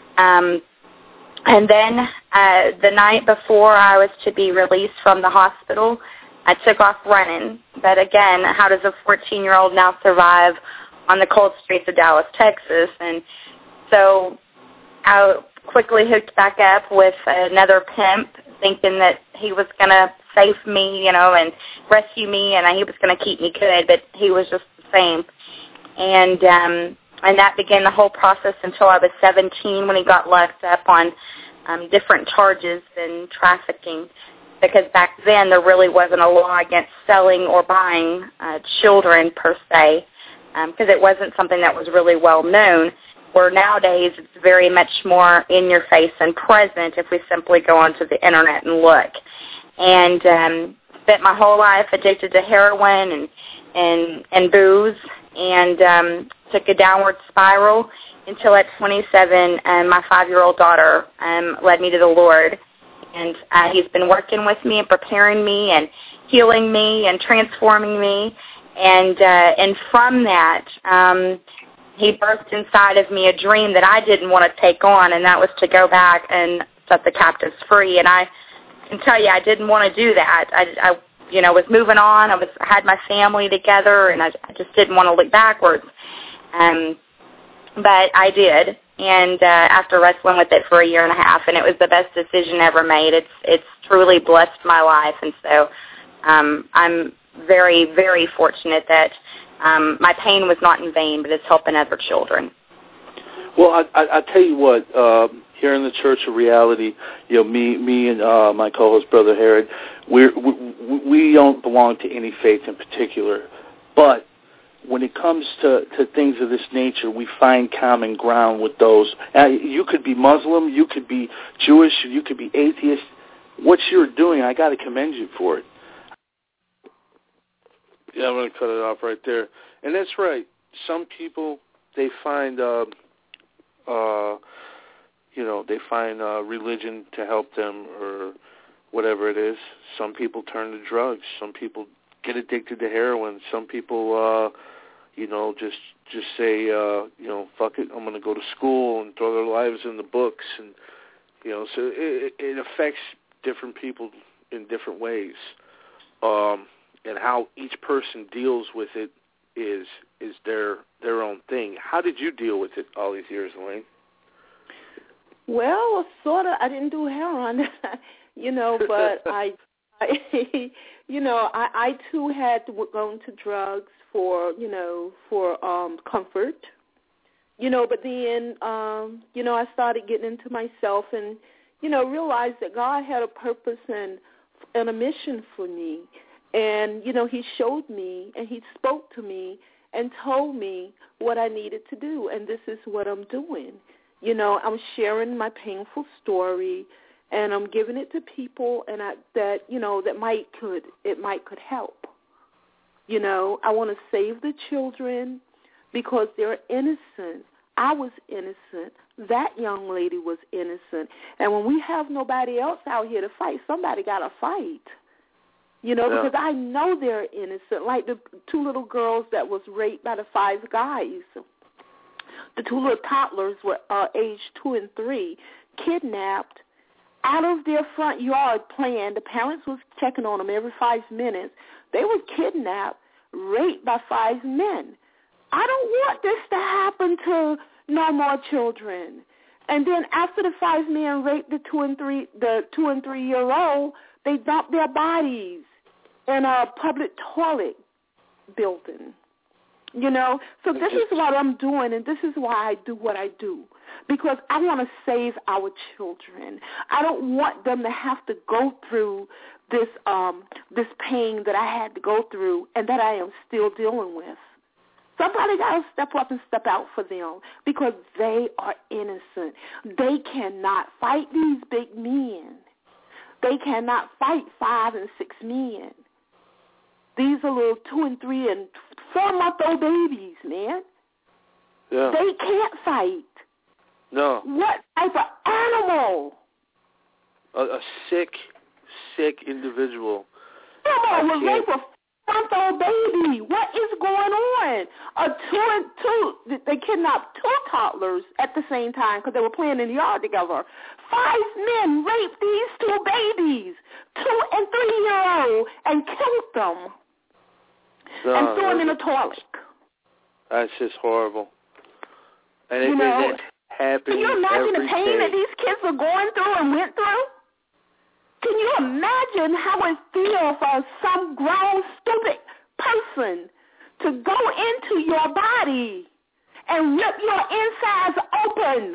And then the night before I was to be released from the hospital, I took off running. But again, how does a 14-year-old now survive on the cold streets of Dallas, Texas? And so I quickly hooked back up with another pimp, thinking that he was going to save me, and rescue me, and he was going to keep me good, but he was just the same. And that began the whole process until I was 17 when he got locked up on different charges in trafficking, because back then there really wasn't a law against selling or buying children per se, because it wasn't something that was really well known, where nowadays it's very much more in your face and present if we simply go onto the internet and look. And spent my whole life addicted to heroin and booze, and took a downward spiral until at 27, my 5-year-old daughter led me to the Lord. And he's been working with me and preparing me and healing me and transforming me. And from that, he birthed inside of me a dream that I didn't want to take on, and that was to go back and set the captives free. And I can tell you, I didn't want to do that. I was moving on. I had my family together, and I just didn't want to look backwards. But I did, and after wrestling with it for a year and a half, and it was the best decision ever made. It's truly blessed my life, and so I'm very, very fortunate that my pain was not in vain, but it's helping other children. Well, I tell you what, here in the Church of Reality, me and my co-host, Brother Herod, we don't belong to any faith in particular, but when it comes to things of this nature, we find common ground with those. You could be Muslim, you could be Jewish, you could be atheist. What you're doing, I got to commend you for it. Yeah, I'm going to cut it off right there. And that's right. Some people, they find, religion to help them or whatever it is. Some people turn to drugs. Some people get addicted to heroin. Some people, just say, fuck it, I'm going to go to school and throw their lives in the books. And, so it affects different people in different ways. And how each person deals with it is their own thing. How did you deal with it all these years, Elaine? Well, sort of. I didn't do heroin, but I too had gone to drugs for comfort, But then, I started getting into myself and, realized that God had a purpose and a mission for me. And, he showed me and he spoke to me and told me what I needed to do. And this is what I'm doing. I'm sharing my painful story and I'm giving it to people and that might could help. I want to save the children because they're innocent. I was innocent. That young lady was innocent. And when we have nobody else out here to fight, somebody got to fight. Because I know they're innocent. Like the 2 little girls that was raped by the 5 guys. The 2 little toddlers were aged 2 and 3, kidnapped out of their front yard playing. The parents was checking on them every 5 minutes. They were kidnapped, raped by 5 men. I don't want this to happen to no more children. And then after the 5 men raped the 2 and 3-year-old, they dumped their bodies in a public toilet building. So this is what I'm doing, and this is why I do what I do, because I want to save our children. I don't want them to have to go through this pain that I had to go through and that I am still dealing with. Somebody got to step up and step out for them because they are innocent. They cannot fight these big men. They cannot fight 5 and 6 men. These are little 2 and 3 and 4-month-old babies, man. Yeah. They can't fight. No. What type of animal? A sick individual. Someone was raped a 4-month-old baby. What is going on? They kidnapped 2 toddlers at the same time because they were playing in the yard together. 5 men raped these 2 babies, 2 and 3-year-old, and killed them. And threw them in a toilet. That's just horrible. And it happens. Can you imagine the pain day. that these kids are going through and went through? Can you imagine how it feels for some grown, stupid person to go into your body and rip your insides open?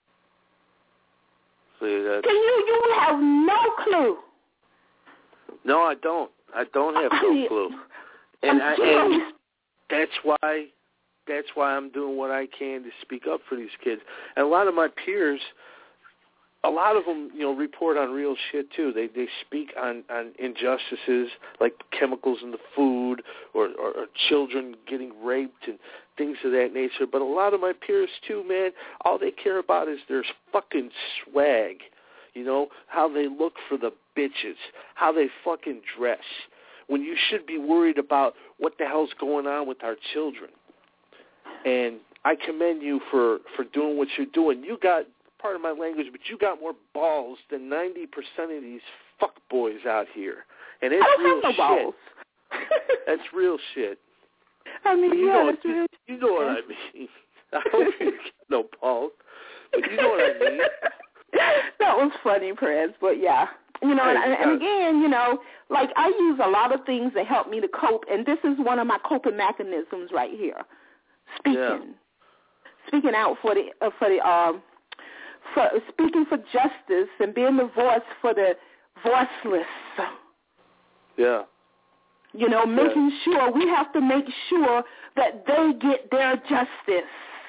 You have no clue. No, I don't. I don't have no clue. And that's why I'm doing what I can to speak up for these kids. And a lot of my peers, a lot of them, report on real shit too. They speak on injustices like chemicals in the food or children getting raped and things of that nature. But a lot of my peers too, man, all they care about is their fucking swag. How they look for the bitches, how they fucking dress. When you should be worried about what the hell's going on with our children. And I commend you for doing what you're doing. You got, pardon my language, but you got more balls than 90% of these fuck boys out here. And it's real shit. Balls. That's real shit. I mean, you know what I mean. I hope you get no balls. But you know what I mean. That was funny, Perez, but yeah. And again, like I use a lot of things that help me to cope, and this is one of my coping mechanisms right here. Speaking out for speaking for justice and being the voice for the voiceless. Yeah. Making sure we have to make sure that they get their justice.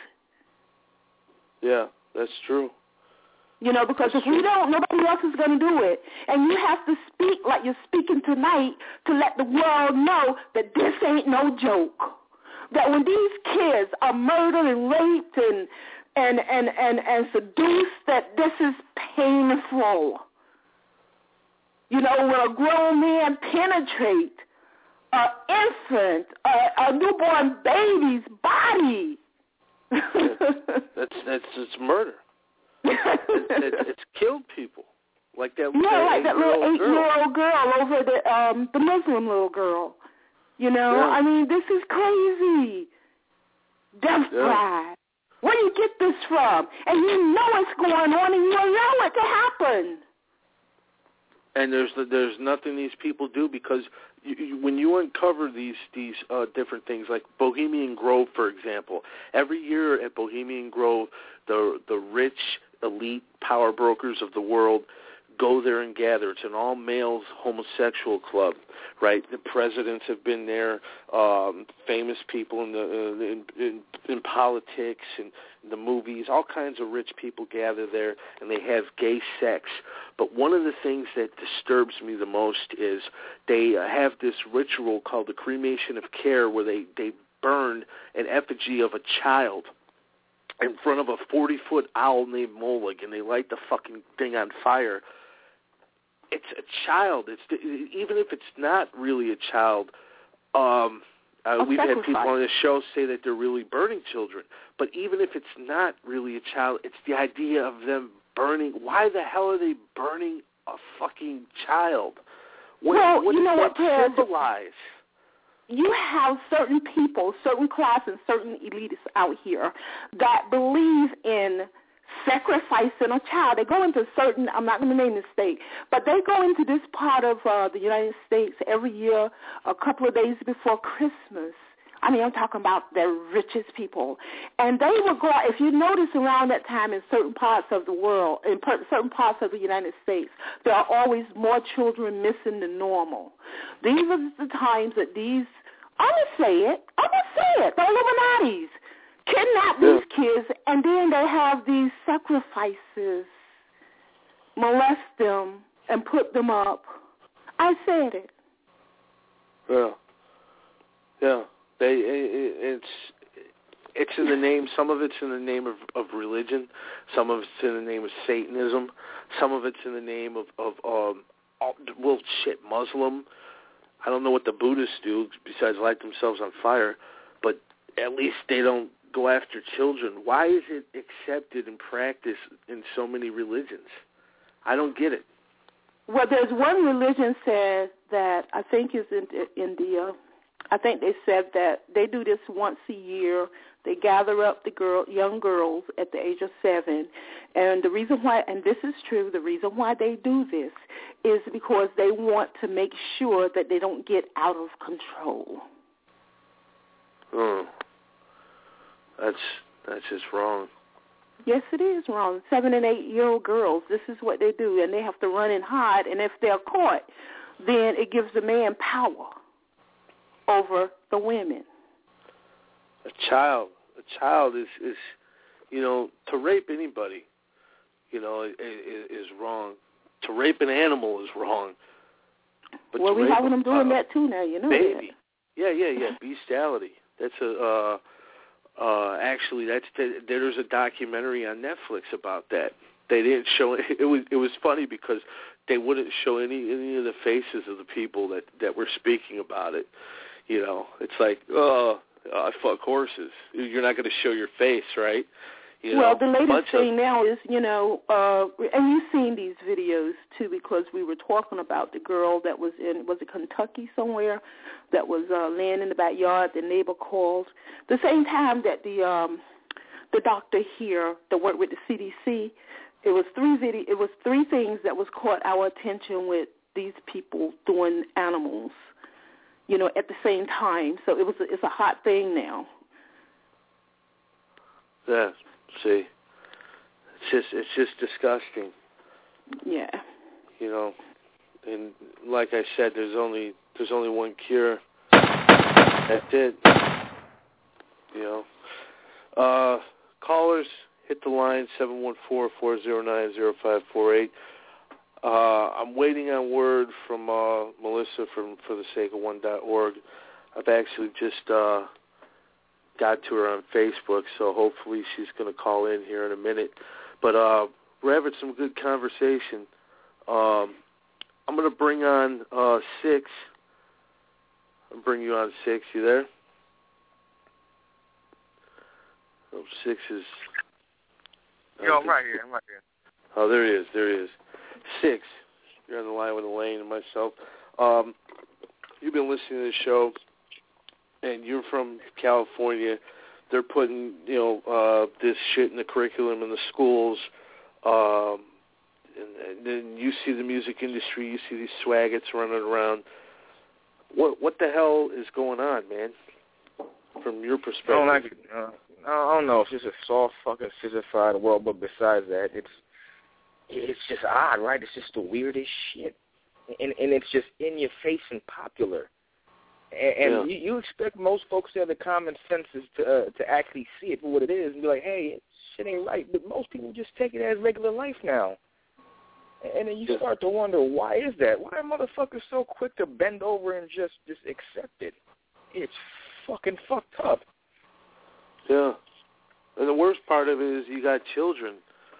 Yeah, that's true. Because if we don't, nobody else is going to do it. And you have to speak like you're speaking tonight to let the world know that this ain't no joke. That when these kids are murdered and raped and seduced, that this is painful. When a grown man penetrates an infant, a newborn baby's body. It's murder. It's killed people. Like that. Like that little 8-year-old girl over the Muslim little girl. I mean, this is crazy. Death bride. Where do you get this from? And you know it's going on, and you allow it to happen. And there's nothing these people do, because when you uncover these different things, like Bohemian Grove, for example, every year at Bohemian Grove, the rich, elite power brokers of the world go there and gather. It's an all-males homosexual club, right? The presidents have been there, famous people in politics and the movies, all kinds of rich people gather there, and they have gay sex. But one of the things that disturbs me the most is they have this ritual called the cremation of care, where they burn an effigy of a child in front of a 40-foot owl named Molig, and they light the fucking thing on fire. It's a child. Even if it's not really a child. We've had people on this show say that they're really burning children. But even if it's not really a child, it's the idea of them burning. Why the hell are they burning a fucking child? What does that symbolize? You have certain people, certain classes, certain elitists out here that believe in sacrificing a child. They go into certain, I'm not going to name the state, but they go into this part of the United States every year, a couple of days before Christmas. I mean, I'm talking about the richest people. And they will go out, if you notice around that time in certain parts of the world, in certain parts of the United States, there are always more children missing than normal. These are the times that these, I'm going to say it, the Illuminatis kidnap these kids, and then they have these sacrifices, molest them, and put them up. I said it. Yeah. It's in the name. Some of it's in the name of religion. Some of it's in the name of Satanism. Some of it's in the name of Muslim. I don't know what the Buddhists do besides light themselves on fire, but at least they don't go after children. Why is it accepted and practiced in so many religions? I don't get it. Well, there's one religion said that I think is in India. I think they said that they do this once a year. They gather up the young girls at the age of 7, and the reason why, and this is true, the reason why they do this is because they want to make sure that they don't get out of control. That's just wrong. Yes, it is wrong. 7- and 8-year-old girls, this is what they do, and they have to run and hide, and if they're caught, then it gives the man power over the women. A child is to rape anybody, is wrong. To rape an animal is wrong. But well, we have them doing that too now, baby. That. Yeah. Bestiality. That's actually there's a documentary on Netflix about that. They didn't show it. It was funny because they wouldn't show any of the faces of the people that were speaking about it. It's like, I fuck horses. You're not going to show your face, right? Well, the latest thing now is, and you've seen these videos, too, because we were talking about the girl that was it Kentucky somewhere, that was laying in the backyard. The neighbor called. The same time that the doctor here that worked with the CDC, it was three things that was caught our attention with these people doing animals, at the same time. So it's a hot thing now. Yeah. See, it's just disgusting. Yeah. And like I said, there's only one cure. That's it. Callers, hit the line 714-409-0548. I'm waiting on word from Melissa from forthesake-of-one.org. I've actually just got to her on Facebook, so hopefully she's going to call in here in a minute. But we're having some good conversation. I'm going to bring on Six. I'll bring you on, Six. You there? Oh, Six is... Yo, I'm right here. Oh, there he is. Six. You're on the line with Elaine and myself. You've been listening to the show, and you're from California. They're putting, this shit in the curriculum in the schools. and then you see the music industry, you see these swaggots running around. What the hell is going on, man? From your perspective, I don't know. It's just a soft, fucking sissified world, but besides that, it's just odd, right? It's just the weirdest shit, and it's just in your face and popular. And you expect most folks to have the common senses to actually see it for what it is and be like, hey, shit ain't right. But most people just take it as regular life now. And then you start to wonder, why is that? Why are motherfuckers so quick to bend over and just accept it? It's fucking fucked up. Yeah. And the worst part of it is you got children,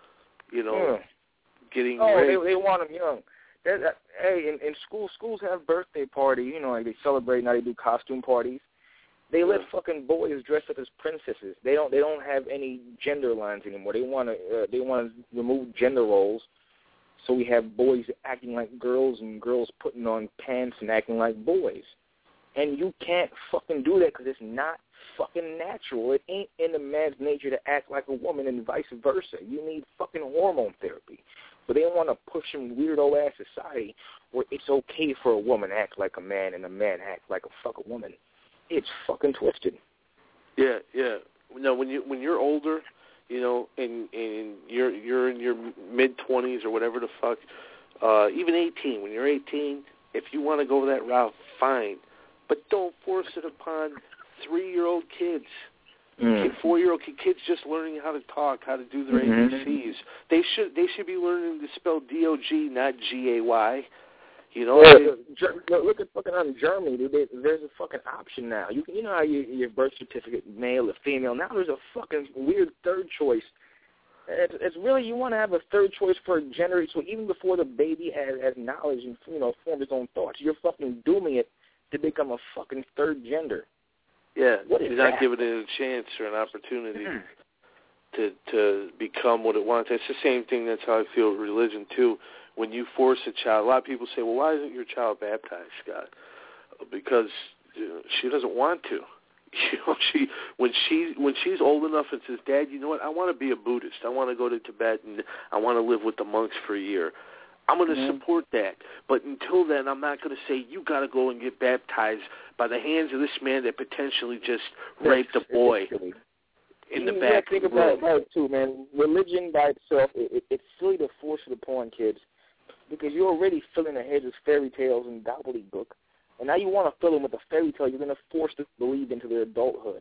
getting raped. They want them young. Hey, in schools have birthday parties. Like they celebrate. Now they do costume parties. They let fucking boys dress up as princesses. They don't have any gender lines anymore. They want to remove gender roles. So we have boys acting like girls and girls putting on pants and acting like boys. And you can't fucking do that because it's not fucking natural. It ain't in a man's nature to act like a woman and vice versa. You need fucking hormone therapy. But they want to push some weirdo-ass society where it's okay for a woman to act like a man and a man act like a fucking woman. It's fucking twisted. Yeah. When you're older, and you're in your mid-20s or whatever the fuck, even 18. When you're 18, if you want to go that route, fine. But don't force it upon 3-year-old kids. 4-year-old kids just learning how to talk, how to do their ABCs. They should be learning to spell D-O-G, not G-A-Y. Look at fucking Germany. There's a fucking option now. You know how your birth certificate, male or female. Now there's a fucking weird third choice. It's really, you want to have a third choice for a gender. So even before the baby has knowledge and formed its own thoughts, you're fucking dooming it to become a fucking third gender. Yeah, you're not giving it a chance or an opportunity to become what it wants. It's the same thing. That's how I feel with religion, too. When you force a child, a lot of people say, well, why isn't your child baptized, Scott? Because she doesn't want to. When she's old enough and says, Dad, you know what, I want to be a Buddhist. I want to go to Tibet and I want to live with the monks for a year. I'm going to support that. But until then, I'm not going to say, you got to go and get baptized by the hands of this man that potentially just raped a boy in the back think of the room. about that, too, man. Religion by itself, it's silly to force it upon kids because you're already filling their heads with fairy tales and gobbledygook. And now you want to fill them with a fairy tale you're going to force them to believe into their adulthood.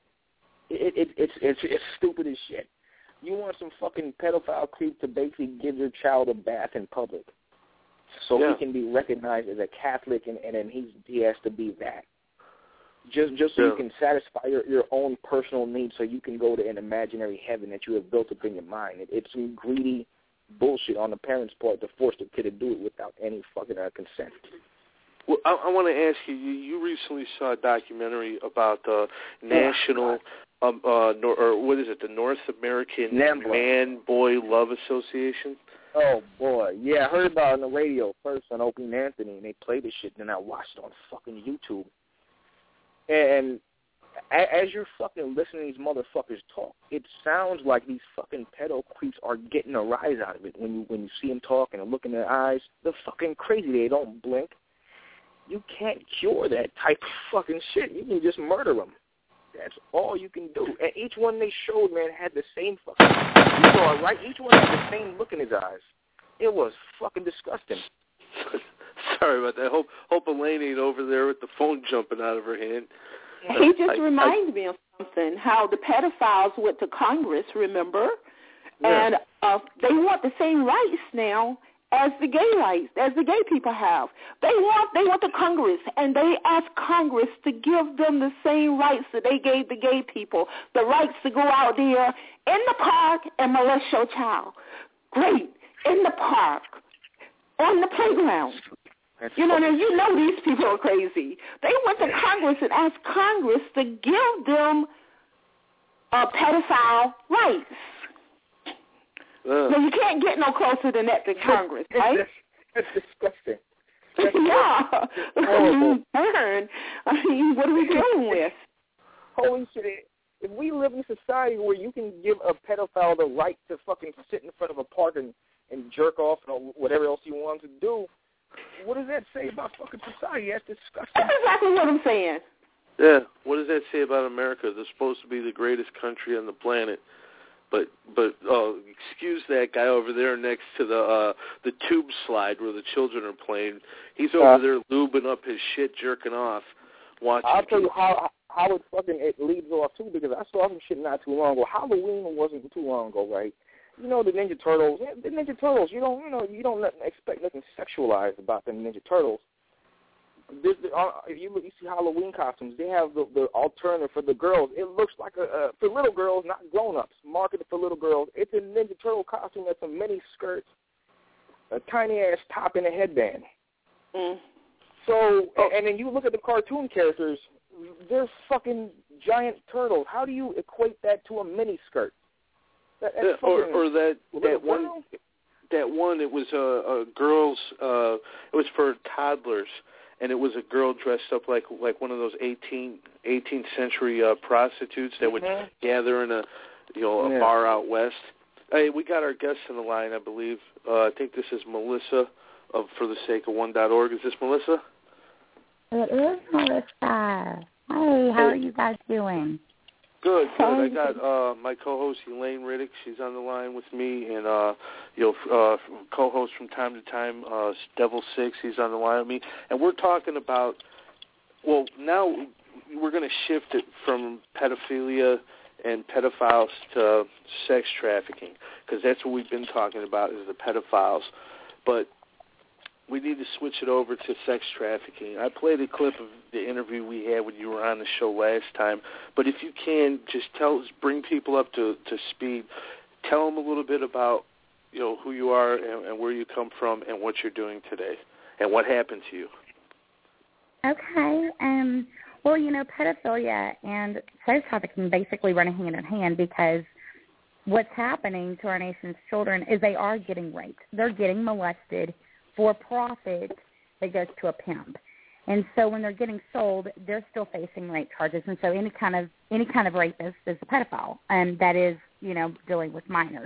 It's stupid as shit. You want some fucking pedophile creep to basically give your child a bath in public so he can be recognized as a Catholic and then he has to be that. Just so you can satisfy your own personal needs so you can go to an imaginary heaven that you have built up in your mind. It's some greedy bullshit on the parents' part to force the kid to do it without any fucking consent. Well, I want to ask you, you recently saw a documentary about the National, or what is it, the North American Man-Boy Love Association? Oh, boy. Yeah, I heard about it on the radio first on Opie and Anthony, and they played this shit, and then I watched it on fucking YouTube. And as you're fucking listening to these motherfuckers talk, it sounds like these fucking pedo creeps are getting a rise out of it. When you see them talk and look in their eyes, they're fucking crazy. They don't blink. You can't cure that type of fucking shit. You can just murder them. That's all you can do. And each one they showed, man, had the same fucking... You saw it, right? Each one had the same look in his eyes. It was fucking disgusting. Sorry about that. Hope Elaine ain't over there with the phone jumping out of her hand. He just reminds me of something, how the pedophiles went to Congress, remember? Yeah. And they want the same rights now as the gay people have. They want the Congress, and they ask Congress to give them the same rights that they gave the gay people, the rights to go out there in the park and molest your child. Great. In the park, on the playground. You know these people are crazy. They went to Congress and asked Congress to give them pedophile rights. So you can't get no closer than that to Congress, right? That's disgusting. Yeah. Burn. I mean, what are we dealing with? Holy shit. If we live in a society where you can give a pedophile the right to fucking sit in front of a park and and jerk off and whatever else you want to do. What does that say about fucking society? That's disgusting. That's exactly what I'm saying. Yeah, what does that say about America? They're supposed to be the greatest country on the planet. But excuse that guy over there next to the tube slide where the children are playing. He's over there lubing up his shit, jerking off, watching. I'll tell you how it leads off too, because I saw some shit not too long ago. Halloween wasn't too long ago, right? You know the Ninja Turtles. The Ninja Turtles. You don't expect nothing sexualized about them Ninja Turtles. If you see Halloween costumes, they have the alternative for the girls. It looks like for little girls, not grown-ups, marketed for little girls. It's a Ninja Turtle costume that's a mini skirt, a tiny-ass top, and a headband. Mm. So, and then you look at the cartoon characters, they're fucking giant turtles. How do you equate that to a mini skirt? That one, it was a girl's, it was for toddlers. And it was a girl dressed up like one of those 18th century prostitutes that would gather in a bar out west. Hey, we got our guest on the line, I believe. I think this is Melissa For the Sake of One.org. Is this Melissa? It is Melissa. Hey, how are you guys doing? Good. I got my co-host Elaine Riddick. She's on the line with me, and co-host from time to time, Devil Six. He's on the line with me, and we're talking about. Well, now we're going to shift it from pedophilia and pedophiles to sex trafficking, because that's what we've been talking about is the pedophiles, but we need to switch it over to sex trafficking. I played a clip of the interview we had when you were on the show last time, but if you can, just bring people up to speed. Tell them a little bit about who you are and where you come from and what you're doing today and what happened to you. Okay. Well, pedophilia and sex trafficking basically run hand in hand, because what's happening to our nation's children is they are getting raped. They're getting molested for profit that goes to a pimp. And so when they're getting sold, they're still facing rape charges. And so any kind of rapist is a pedophile, and that is, dealing with minors.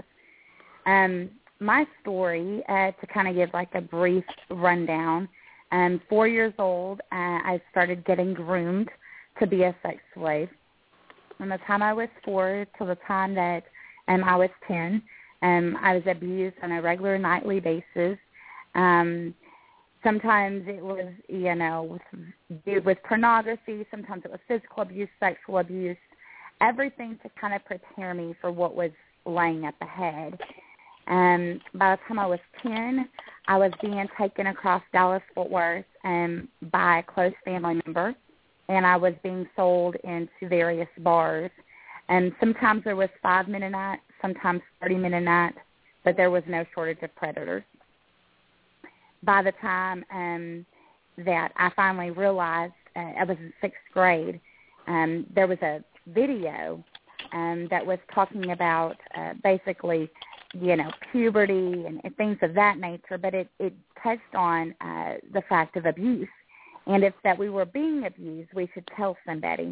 My story, to kind of give like a brief rundown, 4 years old, I started getting groomed to be a sex slave. From the time I was 4 till the time that I was 10, I was abused on a regular nightly basis. Sometimes it was, with pornography. Sometimes it was physical abuse, sexual abuse, everything to kind of prepare me for what was laying up ahead. By the time I was 10, I was being taken across Dallas-Fort Worth by a close family member, and I was being sold into various bars. And sometimes there was 5 men a night, sometimes 30 men a night, but there was no shortage of predators. By the time that I finally realized, I was in 6th grade, there was a video that was talking about basically, puberty and things of that nature, but it touched on the fact of abuse. And if that we were being abused, we should tell somebody.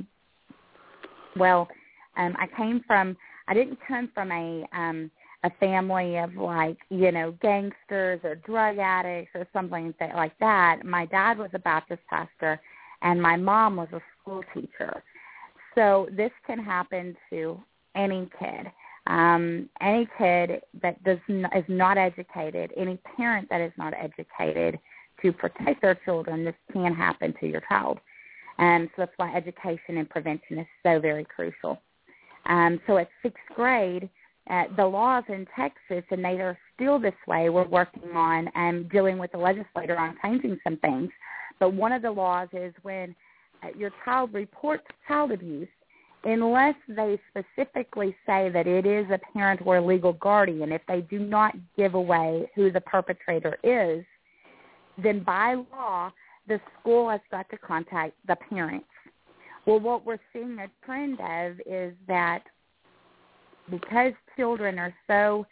Well, I didn't come from a family of gangsters or drug addicts or something like that. My dad was a Baptist pastor, and my mom was a school teacher. So this can happen to any kid. Any kid that is not educated, any parent that is not educated to protect their children, this can happen to your child. So that's why education and prevention is so very crucial. So at 6th grade, the laws in Texas, and they are still this way, we're working on dealing with the legislator on changing some things. But one of the laws is when your child reports child abuse, unless they specifically say that it is a parent or a legal guardian, if they do not give away who the perpetrator is, then by law, the school has got to contact the parents. Well, what we're seeing a trend of is that because children are so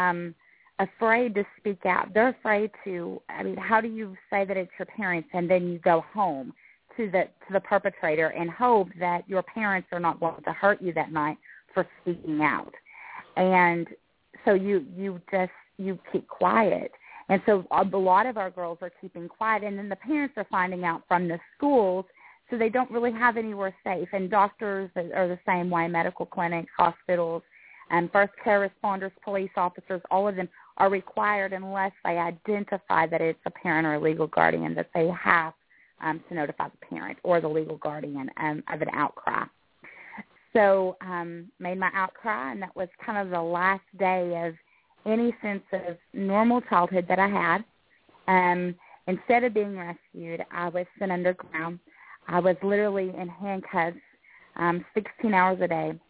afraid to speak out, they're afraid to, how do you say that it's your parents and then you go home to the perpetrator and hope that your parents are not going to hurt you that night for speaking out? And so you just you keep quiet. And so a lot of our girls are keeping quiet, and then the parents are finding out from the schools, so they don't really have anywhere safe. And doctors are the same way, medical clinics, hospitals, and first care responders, police officers, all of them are required, unless they identify that it's a parent or a legal guardian, that they have to notify the parent or the legal guardian of an outcry. So made my outcry, and that was kind of the last day of any sense of normal childhood that I had. Instead of being rescued, I was sent underground. I was literally in handcuffs 16 hours a day,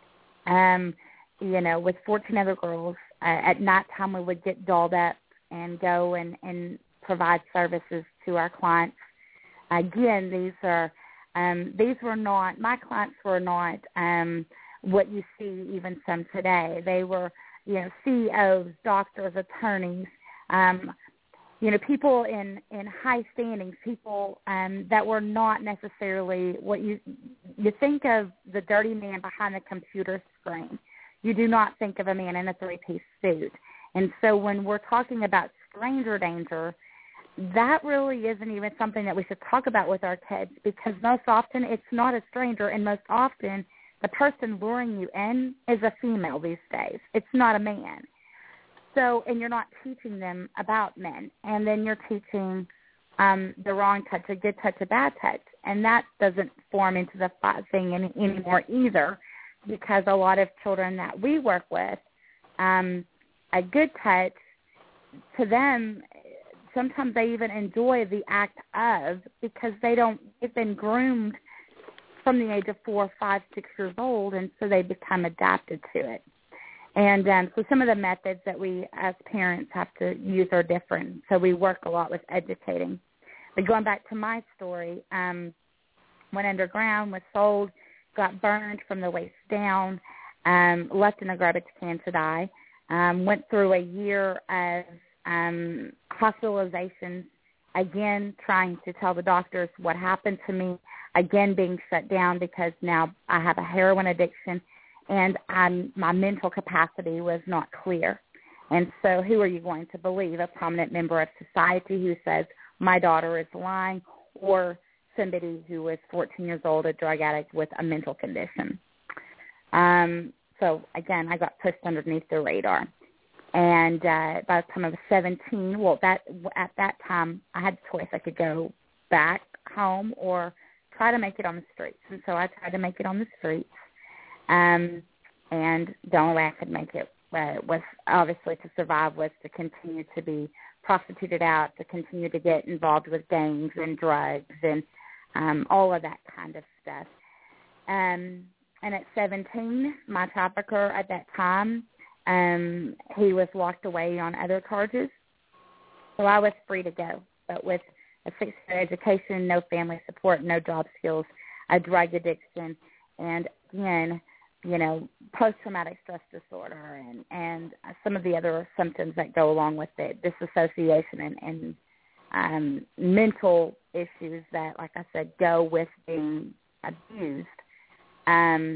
with 14 other girls. At nighttime, we would get dolled up and go and provide services to our clients. Again, these were not, my clients were not what you see even some today. They were, CEOs, doctors, attorneys, people in high standings, people that were not necessarily what you think of the dirty man behind the computer screen. You do not think of a man in a three-piece suit. And so when we're talking about stranger danger, that really isn't even something that we should talk about with our kids, because most often it's not a stranger, and most often the person luring you in is a female these days. It's not a man. So, and you're not teaching them about men, and then you're teaching the wrong touch, a good touch, a bad touch, and that doesn't form into the thing anymore either, because a lot of children that we work with, a good touch, to them, sometimes they even enjoy the act of, because they've been groomed from the age of 4, 5, 6 years old, and so they become adapted to it. And so some of the methods that we as parents have to use are different. So we work a lot with educating. But going back to my story, went underground, was sold, got burned from the waist down, left in a garbage can to die, went through a year of hospitalizations, again trying to tell the doctors what happened to me, again being shut down because now I have a heroin addiction, and my mental capacity was not clear. And so who are you going to believe? A prominent member of society who says my daughter is lying, or somebody who was 14 years old, a drug addict with a mental condition? So, again, I got pushed underneath the radar. And by the time I was 17, at that time, I had a choice. I could go back home or try to make it on the streets. And so I tried to make it on the streets. And the only way I could make it was obviously to survive, was to continue to be prostituted out, to continue to get involved with gangs and drugs and all of that kind of stuff. And at 17, my trafficker at that time, he was locked away on other charges. So I was free to go, but with a 6-year education, no family support, no job skills, a drug addiction, and again, post-traumatic stress disorder and some of the other symptoms that go along with it, disassociation and mental issues that, like I said, go with being abused. I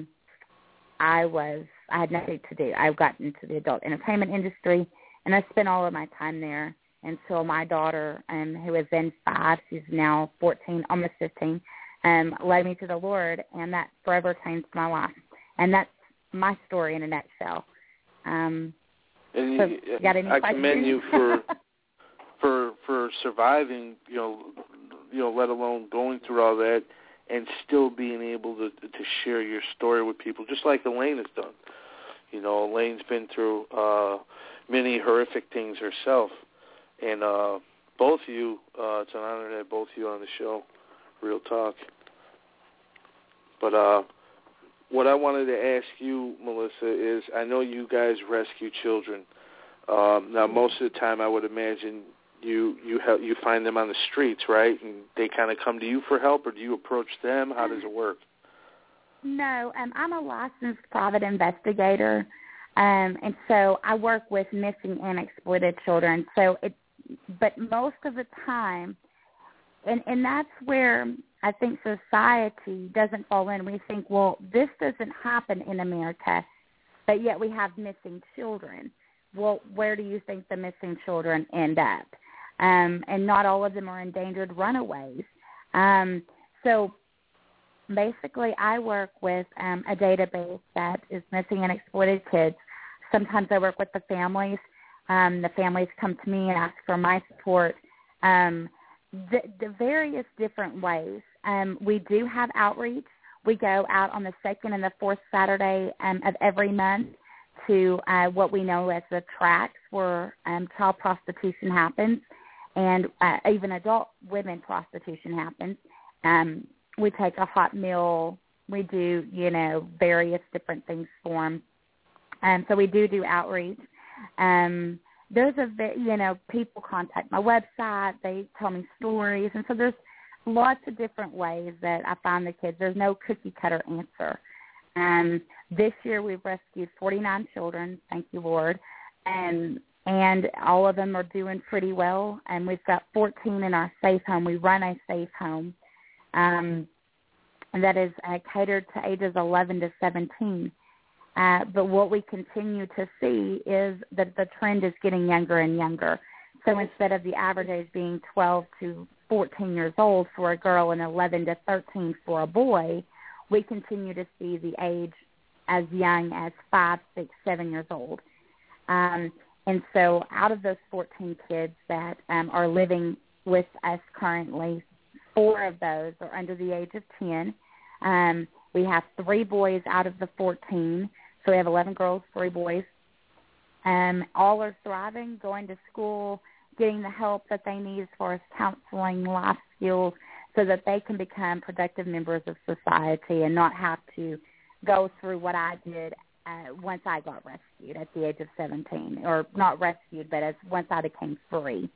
had nothing to do. I got into the adult entertainment industry, and I spent all of my time there until my daughter, who was then 5, she's now 14, almost 15, led me to the Lord, and that forever changed my life. And that's my story in a nutshell. And so got any I questions? commend you for surviving, let alone going through all that, and still being able to share your story with people, just like Elaine has done. Elaine's been through many horrific things herself. And both of you, it's an honor to have both of you on the show, Real Talk. But what I wanted to ask you, Melissa, is I know you guys rescue children. Now, most of the time I would imagine you find them on the streets, right? And they kind of come to you for help, or do you approach them? How does it work? No, I'm a licensed private investigator, and so I work with missing and exploited children. But most of the time, and that's where I think society doesn't fall in. We think, well, this doesn't happen in America, but yet we have missing children. well, where do you think the missing children end up? And not all of them are endangered runaways. So basically, I work with a database that is missing and exploited kids. Sometimes I work with the families. The families come to me and ask for my support. The various different ways. We do have outreach. We go out on the 2nd and the 4th Saturday of every month to what we know as the tracks where child prostitution happens and even adult women prostitution happens. We take a hot meal. We do, various different things for them. So we do outreach. There's people contact my website. They tell me stories. And so there's lots of different ways that I find the kids. There's no cookie-cutter answer. This year we've rescued 49 children, thank you, Lord, and all of them are doing pretty well. And we've got 14 in our safe home. We run a safe home and that is catered to ages 11 to 17. But what we continue to see is that the trend is getting younger and younger. So instead of the average age being 12 to 14 years old for a girl and 11 to 13 for a boy, we continue to see the age as young as 5, 6, 7 years old. And so out of those 14 kids that are living with us currently, 4 of those are under the age of 10. We have 3 boys out of the 14. So we have 11 girls, 3 boys. All are thriving, going to school, getting the help that they need as far as counseling, life skills, so that they can become productive members of society and not have to go through what I did once I got rescued at the age of 17, or not rescued, but once I became free.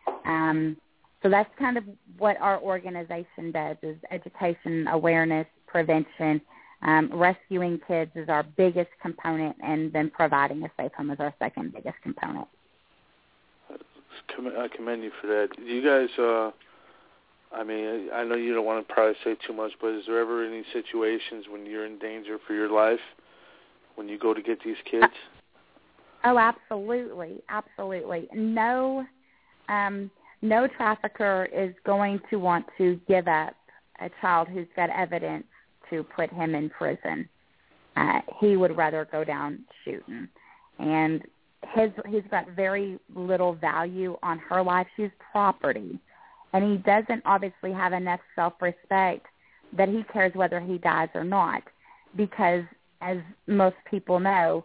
So that's kind of what our organization does, is education, awareness, prevention. Rescuing kids is our biggest component, and then providing a safe home is our second biggest component. I commend you for that. You guys, I know you don't want to probably say too much, but is there ever any situations when you're in danger for your life when you go to get these kids? Oh, absolutely, absolutely. No trafficker is going to want to give up a child who's got evidence to put him in prison. He would rather go down shooting. And he's got very little value on her life. She's property. And he doesn't obviously have enough self-respect that he cares whether he dies or not. Because, as most people know,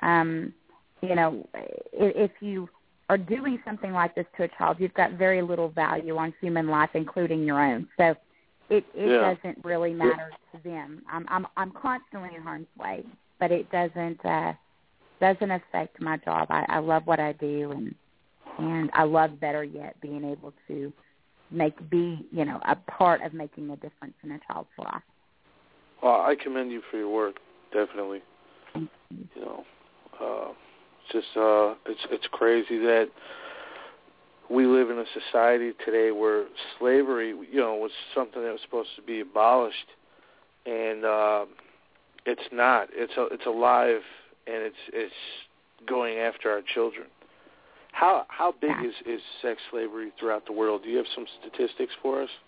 if you are doing something like this to a child, you've got very little value on human life, including your own. So it doesn't really matter to them. I'm constantly in harm's way, but it doesn't affect my job. I love what I do, and I love, better yet, being able to be a part of making a difference in a child's life. Well, I commend you for your work, definitely. It's crazy that we live in a society today where slavery, was something that was supposed to be abolished, and it's not. It's alive, and it's going after our children. How big is sex slavery throughout the world? Do you have some statistics for us?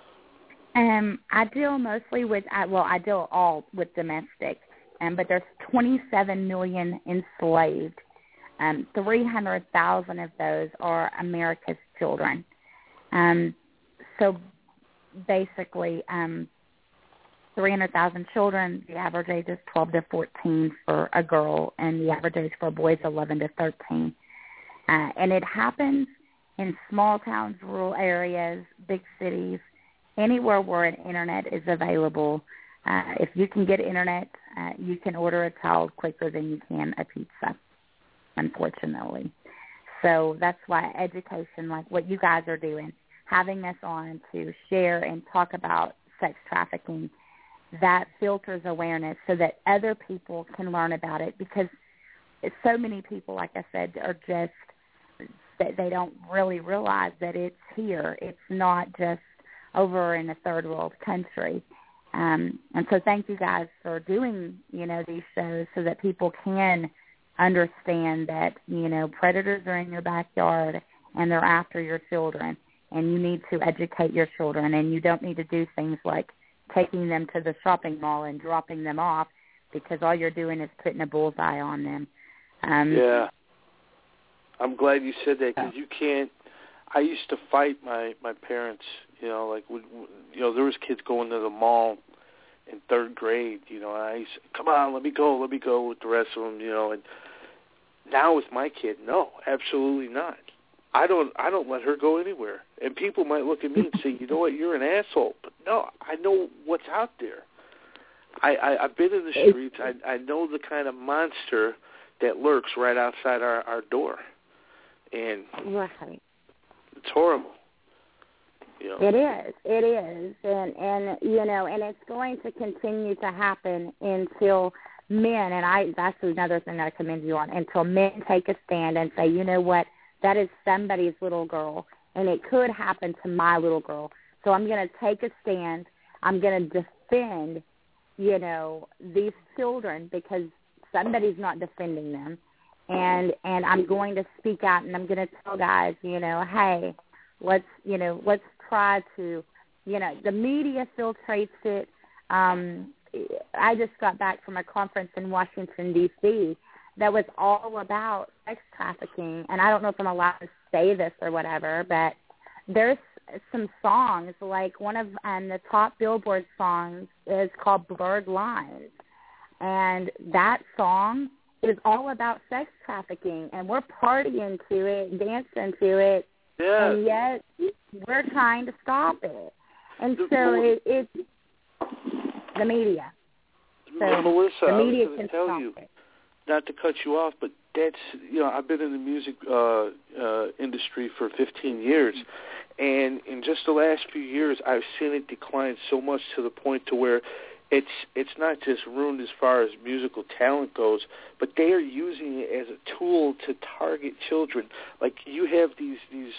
I deal mostly with, I deal all with domestic, but there's 27 million enslaved. 300,000 of those are America's children. So basically, 300,000 children, the average age is 12 to 14 for a girl, and the average age for a boy is 11 to 13. And it happens in small towns, rural areas, big cities, anywhere where an internet is available. If you can get internet, you can order a child quicker than you can a pizza, unfortunately. So that's why education, like what you guys are doing, having us on to share and talk about sex trafficking, that filters awareness so that other people can learn about it, because so many people, like I said, are just, they don't really realize that it's here. It's not just over in a third world country. And so thank you guys for doing, these shows so that people can understand that, predators are in your backyard and they're after your children, and you need to educate your children, and you don't need to do things like taking them to the shopping mall and dropping them off, because all you're doing is putting a bullseye on them. Yeah. I'm glad you said that, because you can't. I used to fight my parents, there was kids going to the mall in third grade, and I used to, come on, let me go with the rest of them, and now with my kid, no, absolutely not. I don't let her go anywhere. And people might look at me and say, you know what, you're an asshole. But no, I know what's out there. I've been in the streets. I know the kind of monster that lurks right outside our door. And it's horrible. It is. And it's going to continue to happen until men, and that's another thing that I commend you on, until men take a stand and say, you know what, that is somebody's little girl, and it could happen to my little girl. So I'm going to take a stand. I'm going to defend, these children, because somebody's not defending them. And I'm going to speak out, and I'm going to tell guys, hey, let's try to, the media filtrates it. I just got back from a conference in Washington, D.C., that was all about sex trafficking. And I don't know if I'm allowed to say this or whatever, but there's some songs, like one of the top Billboard songs is called Blurred Lines. And that song is all about sex trafficking, and we're partying to it, dancing to it, and yet we're trying to stop it. And so it's the media. So Melissa, the media I was going to can tell you, it. Not to cut you off, but that's, I've been in the music industry for 15 years, and in just the last few years, I've seen it decline so much to the point to where it's not just ruined as far as musical talent goes, but they are using it as a tool to target children. Like, you have these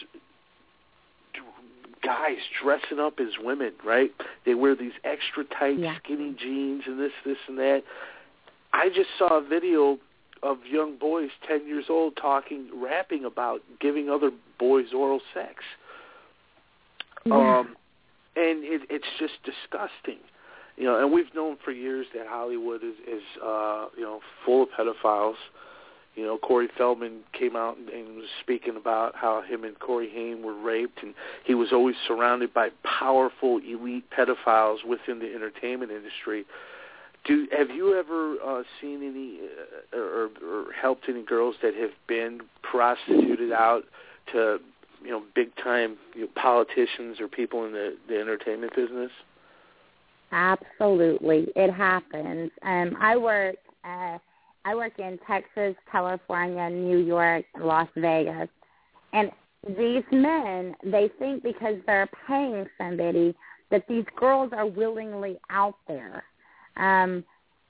guys dressing up as women, right? They wear these extra tight skinny jeans and this and that. I just saw a video of young boys 10 years old rapping about giving other boys oral sex. And it's just disgusting. And we've known for years that Hollywood is full of pedophiles. Corey Feldman came out and was speaking about how him and Corey Haim were raped, and he was always surrounded by powerful, elite pedophiles within the entertainment industry. Have you ever seen any or helped any girls that have been prostituted out to, big-time politicians or people in the entertainment business? Absolutely, it happens. I work in Texas, California, New York, Las Vegas, and these men, they think because they're paying somebody that these girls are willingly out there, and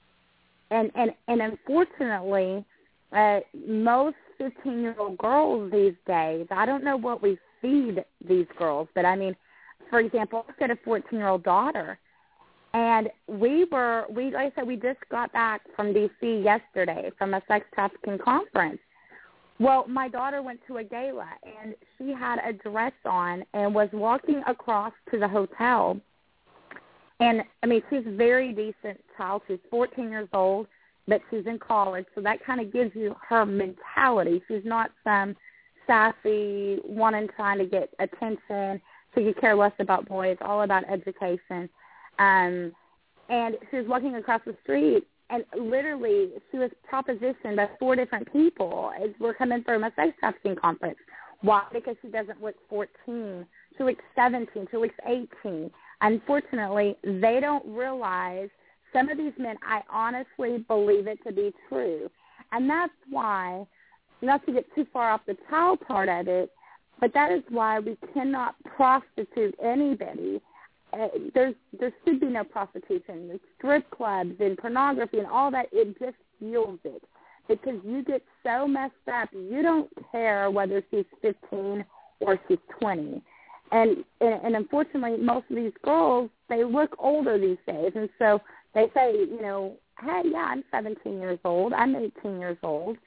unfortunately, most 15-year-old girls these days, I don't know what we feed these girls, but I mean, for example, I've got a 14-year-old daughter. And we like I said, we just got back from D.C. yesterday from a sex trafficking conference. Well, my daughter went to a gala, and she had a dress on and was walking across to the hotel. And, I mean, she's a very decent child. She's 14 years old, but she's in college, so that kind of gives you her mentality. She's not some sassy, trying to get attention. She could care less about boys, all about education. And she was walking across the street, and literally she was propositioned by 4 different people as we're coming from a sex trafficking conference. Why? Because she doesn't look 14. She looks 17. She looks 18. Unfortunately, they don't realize some of these men, I honestly believe it to be true. And that's why, not to get too far off the child part of it, but that is why we cannot prostitute anybody. There should be no prostitution. The strip clubs and pornography and all that, it just fuels it. Because you get so messed up, you don't care whether she's 15 or she's 20. And unfortunately, most of these girls, they look older these days. And so they say, hey, yeah, I'm 17 years old. I'm 18 years old.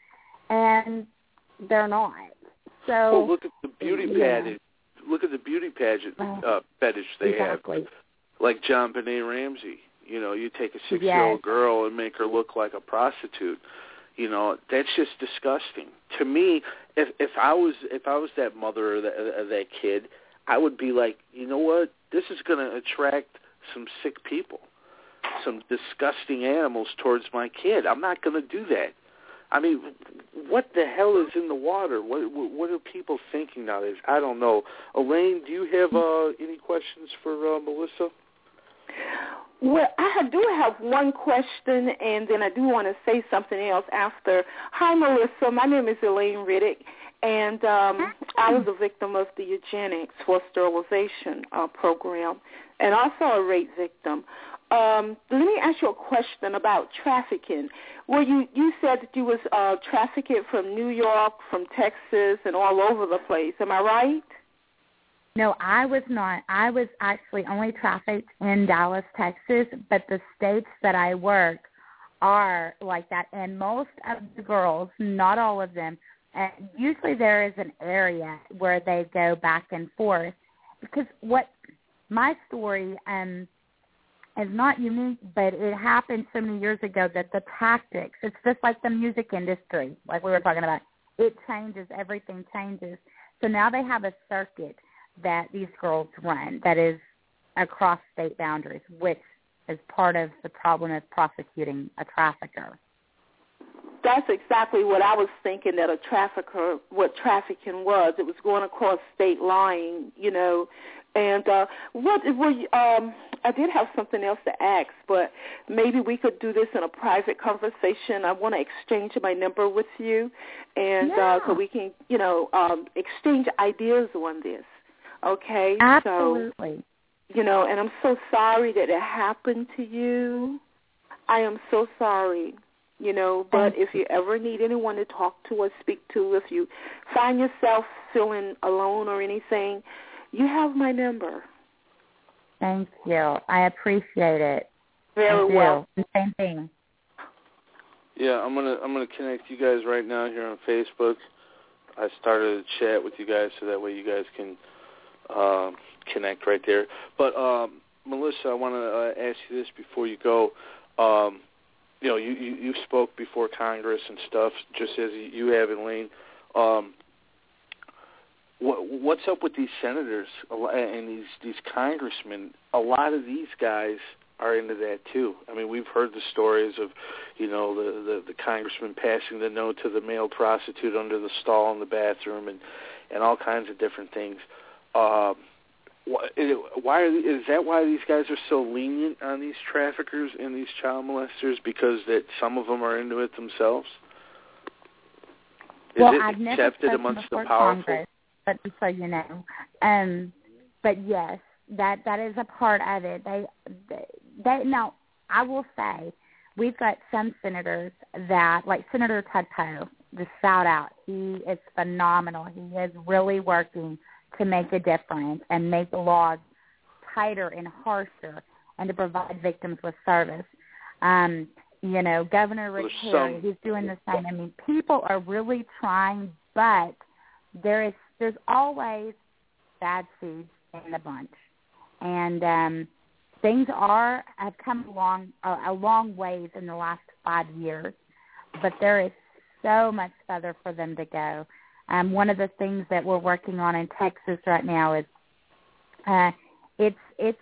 and they're not. So well, look at the beauty pageant. Look at the beauty pageant fetish they have, like John Benet Ramsey. You know, you take a 6-year-old girl and make her look like a prostitute. You know, that's just disgusting. To me, if I was that mother or that kid, I would be like, you know what? This is going to attract some sick people, some disgusting animals towards my kid. I'm not going to do that. I mean, what the hell is in the water? What are people thinking nowadays? I don't know. Elaine, do you have any questions for Melissa? Well, I do have one question, and then I do want to say something else after. Hi, Melissa. My name is Elaine Riddick, and I was a victim of the eugenics for sterilization program, and also a rape victim. Let me ask you a question about trafficking. Well, you said that you was trafficked from New York, from Texas, and all over the place. Am I right? No, I was not. I was actually only trafficked in Dallas, Texas, but the states that I work are like that. And most of the girls, not all of them, usually there is an area where they go back and forth. Because what my story is not unique, but it happened so many years ago that the tactics, it's just like the music industry, like we were talking about. It changes. Everything changes. So now they have a circuit that these girls run that is across state boundaries, which is part of the problem of prosecuting a trafficker. That's exactly what I was thinking, that a trafficker, what trafficking was. It was going across state line, you know. And I did have something else to ask, but maybe we could do this in a private conversation. I want to exchange my number with you, and so we can, you know, exchange ideas on this. Okay? Absolutely. So, you know, and I'm so sorry that it happened to you. I am so sorry, you know, but if you ever need anyone to talk to or speak to, if you find yourself feeling alone or anything, you have my number. Thank you. I appreciate it. Very well. Same thing. Yeah, I'm gonna connect you guys right now here on Facebook. I started a chat with you guys so that way you guys can connect right there. But Melissa, I want to ask you this before you go. You know, you spoke before Congress and stuff, just as you have, Elaine. What's up with these senators and these congressmen? A lot of these guys are into that too. I mean, we've heard the stories of, you know, the congressman passing the note to the male prostitute under the stall in the bathroom and all kinds of different things. Is that why these guys are so lenient on these traffickers and these child molesters? Because that some of them are into it themselves? Is it accepted amongst the powerful? Congress, but just so you know, but yes, that is a part of it. They now, I will say, we've got some senators that, like Senator Ted Poe, just shout out. He is phenomenal. He is really working to make a difference and make the laws tighter and harsher and to provide victims with service. You know, Governor Rick Perry, he's doing the same. I mean, people are really trying, but there's always bad seeds in the bunch. And things have come along a long ways in the last 5 years, but there is so much further for them to go. One of the things that we're working on in Texas right now is it's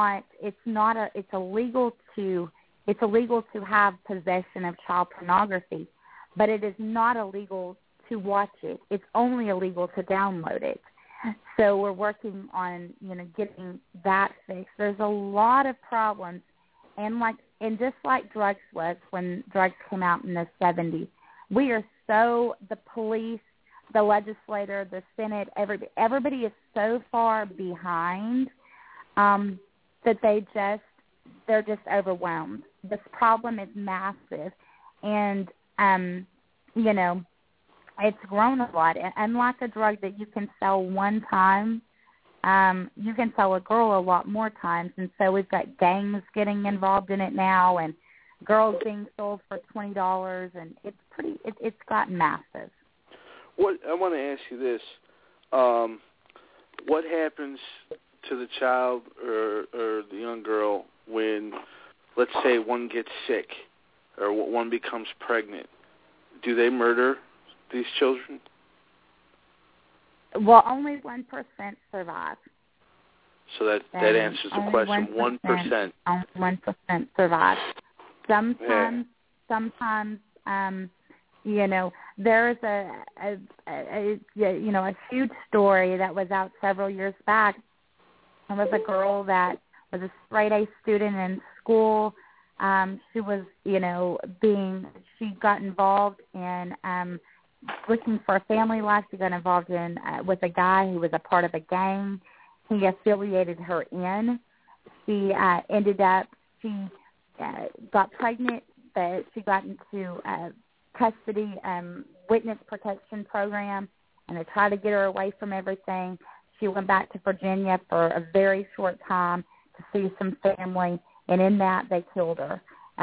illegal to have possession of child pornography, but it is not illegal to watch it. It's only illegal to download it. So we're working on, you know, getting that fixed. There's a lot of problems, and just like drugs was when drugs came out in the 70s, the police, the legislator, the Senate, everybody is so far behind that they're just overwhelmed. This problem is massive, and you know, it's grown a lot. And unlike a drug that you can sell one time, you can sell a girl a lot more times. And so we've got gangs getting involved in it now, and girls being sold for $20, and it's gotten massive. What I want to ask you this: what happens to the child or the young girl when, let's say, one gets sick or one becomes pregnant? Do they murder these children? Well, only 1% survive. So that answers the question. 1%. Only 1% survive. Sometimes, there's a huge story that was out several years back. It was a girl that was a straight-A student in school. She was, she got involved in looking for a family life. She got involved in with a guy who was a part of a gang. He affiliated her in. She got pregnant, but she got into custody witness protection program, and they tried to get her away from everything. She went back to Virginia for a very short time to see some family, and in that they killed her.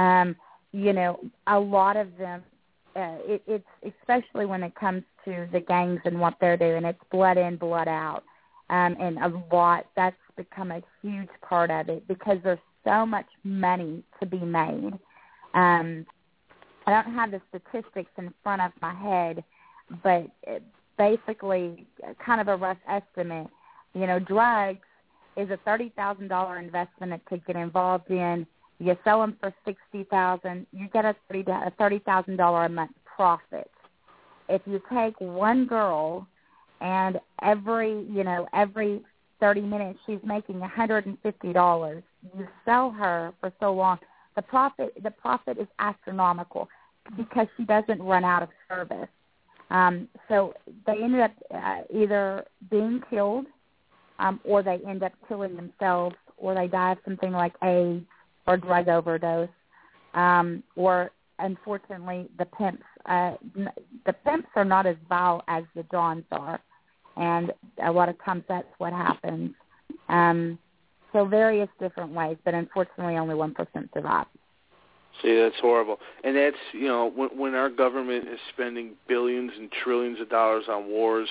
A lot of them, it's especially when it comes to the gangs and what they're doing, it's blood in, blood out. And a lot, that's become a huge part of it because there's so much money to be made. I don't have the statistics in front of my head, but basically kind of a rough estimate. Drugs is a $30,000 investment to get involved in. You sell them for $60,000, you get a $30,000 a month profit. If you take one girl and every 30 minutes she's making $150, you sell her for so long, the profit is astronomical because she doesn't run out of service. So they ended up either being killed or they end up killing themselves, or they die of something like AIDS or drug overdose, or unfortunately the pimps. The pimps are not as vile as the Johns are, and a lot of times that's what happens. So various different ways, but unfortunately only 1% survive. See, that's horrible. And that's, when our government is spending billions and trillions of dollars on wars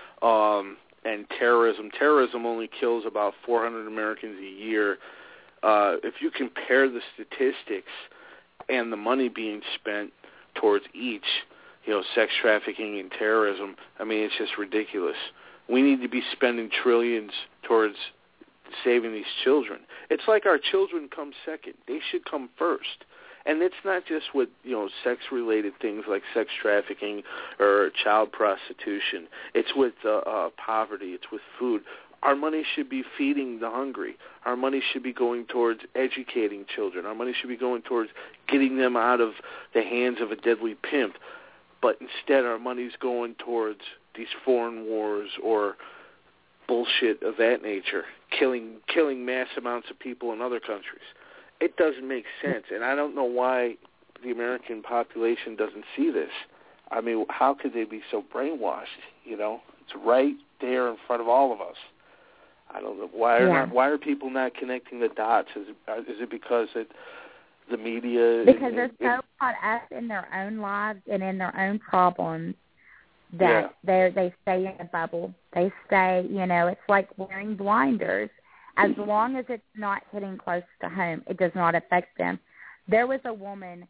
and terrorism. Terrorism only kills about 400 Americans a year. If you compare the statistics and the money being spent towards each, sex trafficking and terrorism, it's just ridiculous. We need to be spending trillions towards saving these children. It's like our children come second. They should come first. And it's not just with, sex-related things like sex trafficking or child prostitution. It's with poverty. It's with food. Our money should be feeding the hungry. Our money should be going towards educating children. Our money should be going towards getting them out of the hands of a deadly pimp. But instead, our money's going towards these foreign wars or bullshit of that nature, killing mass amounts of people in other countries. It doesn't make sense, and I don't know why the American population doesn't see this. How could they be so brainwashed? It's right there in front of all of us. I don't know why are people not connecting the dots? Is it because the media? Because they're so caught up in their own lives and in their own problems that they stay in a bubble. They stay, it's like wearing blinders. As long as it's not hitting close to home, it does not affect them. There was a woman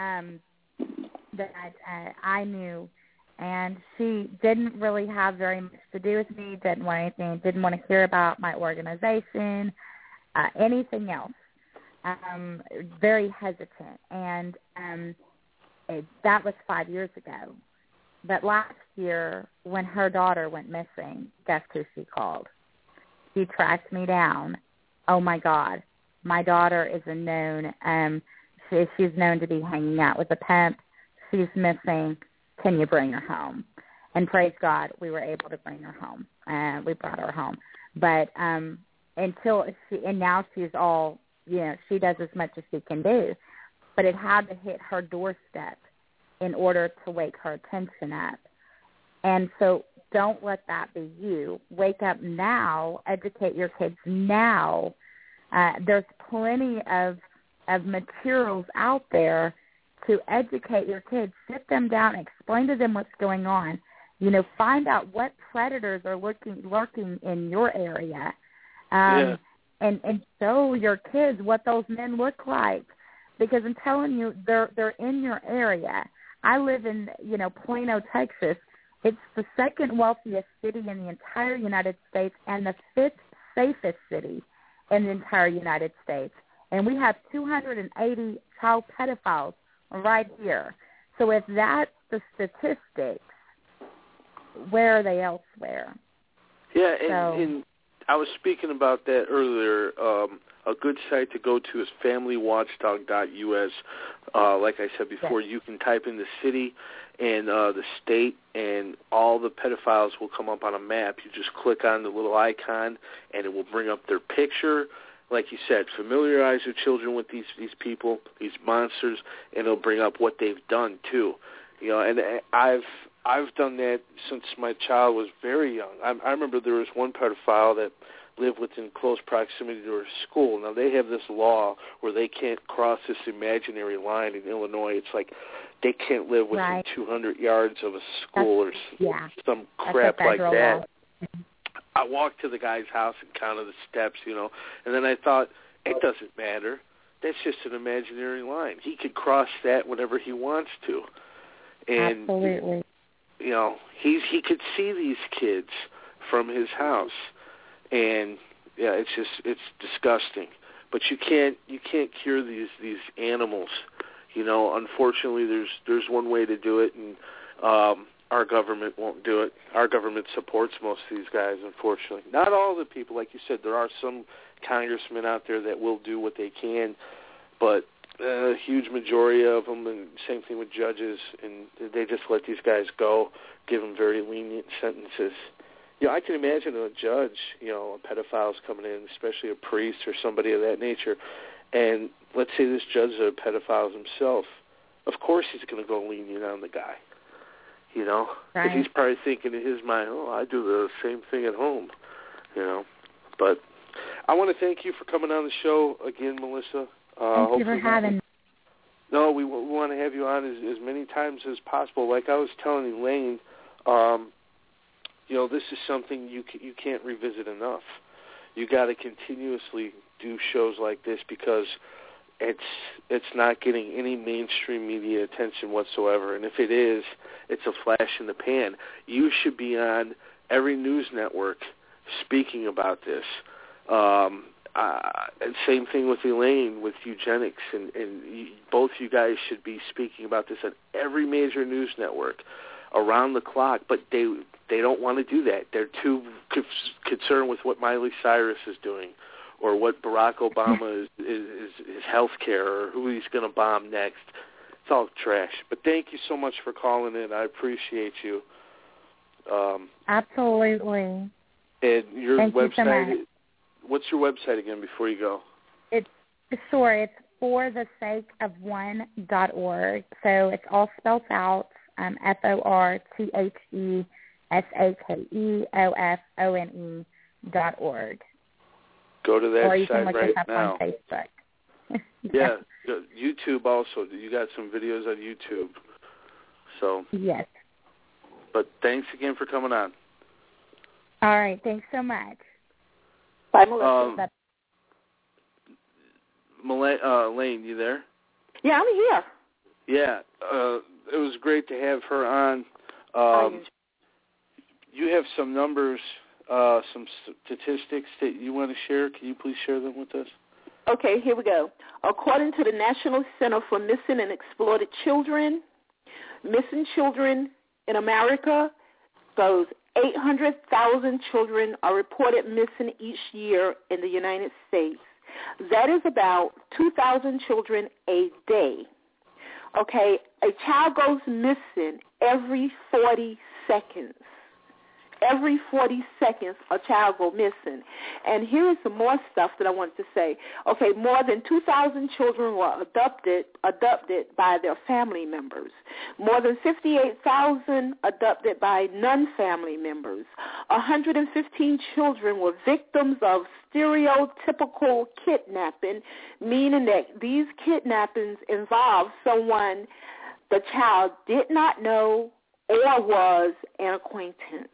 that I knew, and she didn't really have very much to do with me, didn't want anything, didn't want to hear about my organization, anything else. Very hesitant, and that was 5 years ago. But last year, when her daughter went missing, guess who she called? She tracked me down. Oh, my God. My daughter is a known, she's known to be hanging out with a pimp. She's missing. Can you bring her home? And praise God, we were able to bring her home. We brought her home. But and now she's all, she does as much as she can do. But it had to hit her doorstep in order to wake her attention up. And so don't let that be you. Wake up now. Educate your kids now. There's plenty of of materials out there to educate your kids. Sit them down, explain to them what's going on. Find out what predators are lurking in your area, and show your kids what those men look like. Because I'm telling you, they're in your area. I live in Plano, Texas. It's the second wealthiest city in the entire United States and the fifth safest city in the entire United States. And we have 280 child pedophiles right here. So if that's the statistics, where are they elsewhere? Yeah, and I was speaking about that earlier. A good site to go to is familywatchdog.us. Like I said before, you can type in the city and the state, and all the pedophiles will come up on a map. You just click on the little icon, and it will bring up their picture. Like you said, familiarize your children with these people, these monsters, and it'll bring up what they've done too. And I've done that since my child was very young. I remember there was one pedophile that lived within close proximity to her school. Now, they have this law where they can't cross this imaginary line in Illinois. It's like they can't live within 200 yards of a school or some crap like that. I walked to the guy's house and counted the steps, and then I thought, it doesn't matter. That's just an imaginary line. He could cross that whenever he wants to. And, absolutely. He could see these kids from his house. And it's disgusting. But you can't cure these animals. Unfortunately, there's one way to do it, and our government won't do it. Our government supports most of these guys, unfortunately. Not all the people, like you said. There are some congressmen out there that will do what they can, but a huge majority of them, and same thing with judges, and they just let these guys go, give them very lenient sentences. I can imagine a judge, a pedophile's coming in, especially a priest or somebody of that nature, and let's say this judge is a pedophile himself. Of course he's going to go lenient on the guy, because he's probably thinking in his mind, I do the same thing at home, But I want to thank you for coming on the show again, Melissa. Thank you for having me. No, we want to have you on as many times as possible. Like I was telling Elaine, this is something you can't revisit enough. You got to continuously do shows like this because it's not getting any mainstream media attention whatsoever. And if it is, it's a flash in the pan. You should be on every news network speaking about this. And same thing with Elaine with eugenics, and both you guys should be speaking about this on every major news network around the clock. But they don't want to do that. They're too concerned with what Miley Cyrus is doing, or what Barack Obama is health care, or who he's going to bomb next. It's all trash. But thank you so much for calling in. I appreciate you. Absolutely. And your Thank website. You so much. What's your website again before you go? It's forthesakeof1.org. So it's all spelled out, FORTHESAKEOFONE.org. Go to that or you site can look right us up now. on Facebook. Yeah, YouTube also. You got some videos on YouTube. So. Yes. But thanks again for coming on. All right. Thanks so much. Bye, Melissa. Elaine, you there? Yeah, I'm here. Yeah, it was great to have her on. You have some numbers, some statistics that you want to share. Can you please share them with us? Okay, here we go. According to the National Center for Missing and Exploited Children, missing children in America goes 800,000 children are reported missing each year in the United States. That is about 2,000 children a day. Okay, a child goes missing every 40 seconds. every 40 seconds, a child go missing. And here is some more stuff that I want to say. Okay, more than 2,000 children were adopted by their family members. More than 58,000 adopted by non-family members. 115 children were victims of stereotypical kidnapping, meaning that these kidnappings involve someone the child did not know or was an acquaintance.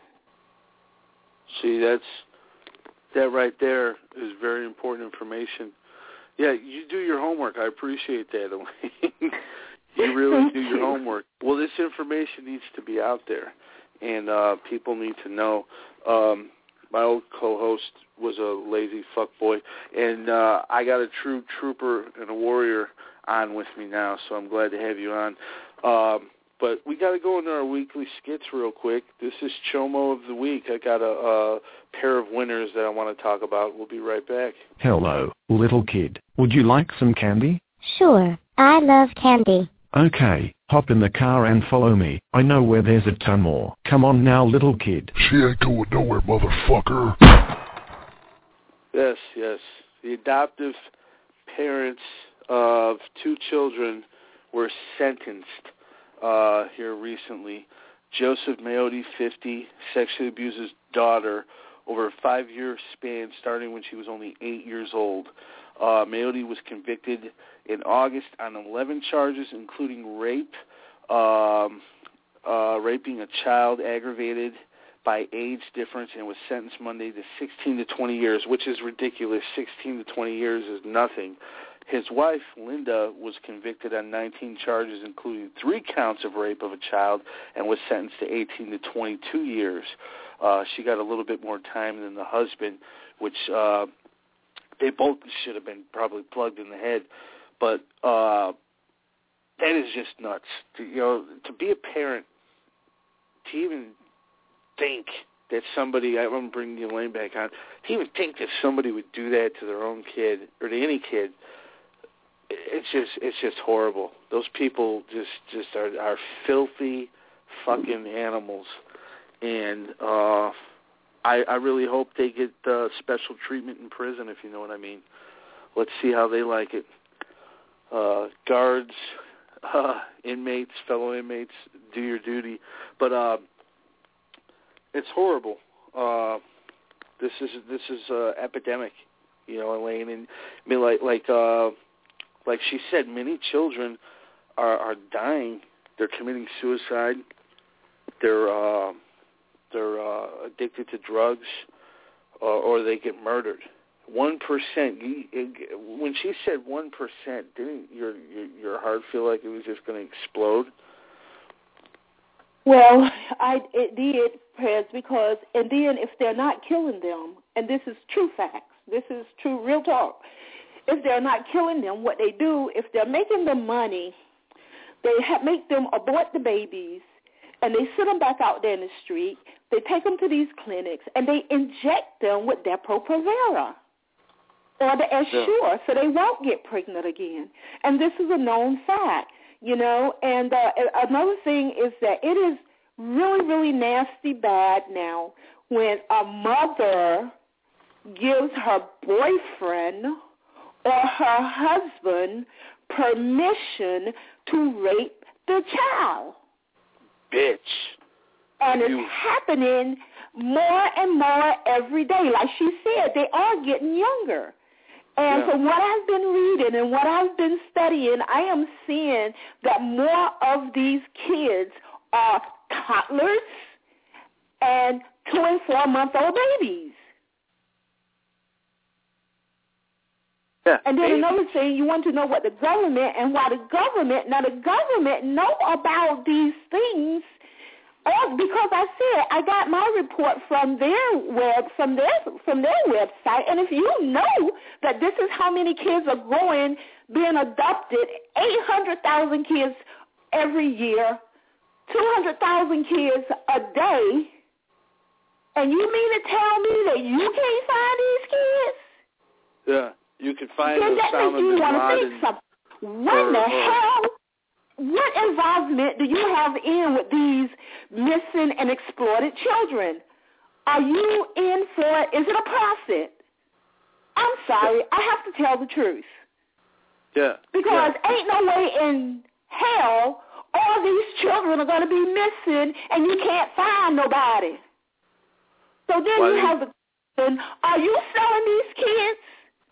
See, that right there is very important information. Yeah, you do your homework. I appreciate that, Elaine. You really do your homework. Well, this information needs to be out there, and people need to know. My old co-host was a lazy fuckboy, and I got a true trooper and a warrior on with me now, so I'm glad to have you on. But we got to go into our weekly skits real quick. This is Chomo of the Week. I got a pair of winners that I want to talk about. We'll be right back. Hello, little kid. Would you like some candy? Sure. I love candy. Okay, hop in the car and follow me. I know where there's a ton more. Come on now, little kid. She ain't going nowhere, motherfucker. Yes. The adoptive parents of 2 children were sentenced here recently. Joseph Mayotte, 50, sexually abused his daughter over a 5-year span starting when she was only 8 years old. Mayotte was convicted in August on 11 charges, including rape, raping a child aggravated by age difference, and was sentenced Monday to 16 to 20 years, which is ridiculous. 16 to 20 years is nothing. His wife, Linda, was convicted on 19 charges, including 3 counts of rape of a child, and was sentenced to 18 to 22 years. She got a little bit more time than the husband, which they both should have been probably plugged in the head. But that is just nuts. To be a parent, to even think that somebody, I'm going to bring Elaine back on, to even think that somebody would do that to their own kid or to any kid, it's just horrible. Those people just are filthy fucking animals, and I really hope they get special treatment in prison, if you know what I mean. Let's see how they like it. Guards, inmates, fellow inmates, do your duty. But it's horrible. This is epidemic, Elaine. And I mean, like she said, many children are dying. They're committing suicide. They're addicted to drugs, or they get murdered. 1%. When she said 1%, didn't your heart feel like it was just going to explode? Well, it did, Prez, because, and then if they're not killing them, and this is true facts, this is true real talk, if they're not killing them, what they do, if they're making them money, they make them abort the babies, and they sit them back out there in the street. They take them to these clinics, and they inject them with Depo-Provera or the Assure, so they won't get pregnant again. And this is a known fact, And another thing is that it is really, really nasty bad now when a mother gives her boyfriend or her husband permission to rape the child. Bitch. And it's happening more and more every day. Like she said, they are getting younger. And from what I've been reading and what I've been studying, I am seeing that more of these kids are toddlers and 2 and 4 month old babies. Yeah, and then another thing, you want to know what the government and why the government know about these things. Because I said I got my report from their website, and if you know that this is how many kids are being adopted, 800,000 kids every year, 200,000 kids a day, and you mean to tell me that you can't find these kids? Yeah, you can find Osama bin Laden. What the hell? what involvement do you have in with these missing and exploited children? Are you in for it? Is it a profit? I'm sorry. I have to tell the truth. Yeah. Because ain't no way in hell all these children are going to be missing and you can't find nobody. So then you have the question, are you selling these kids?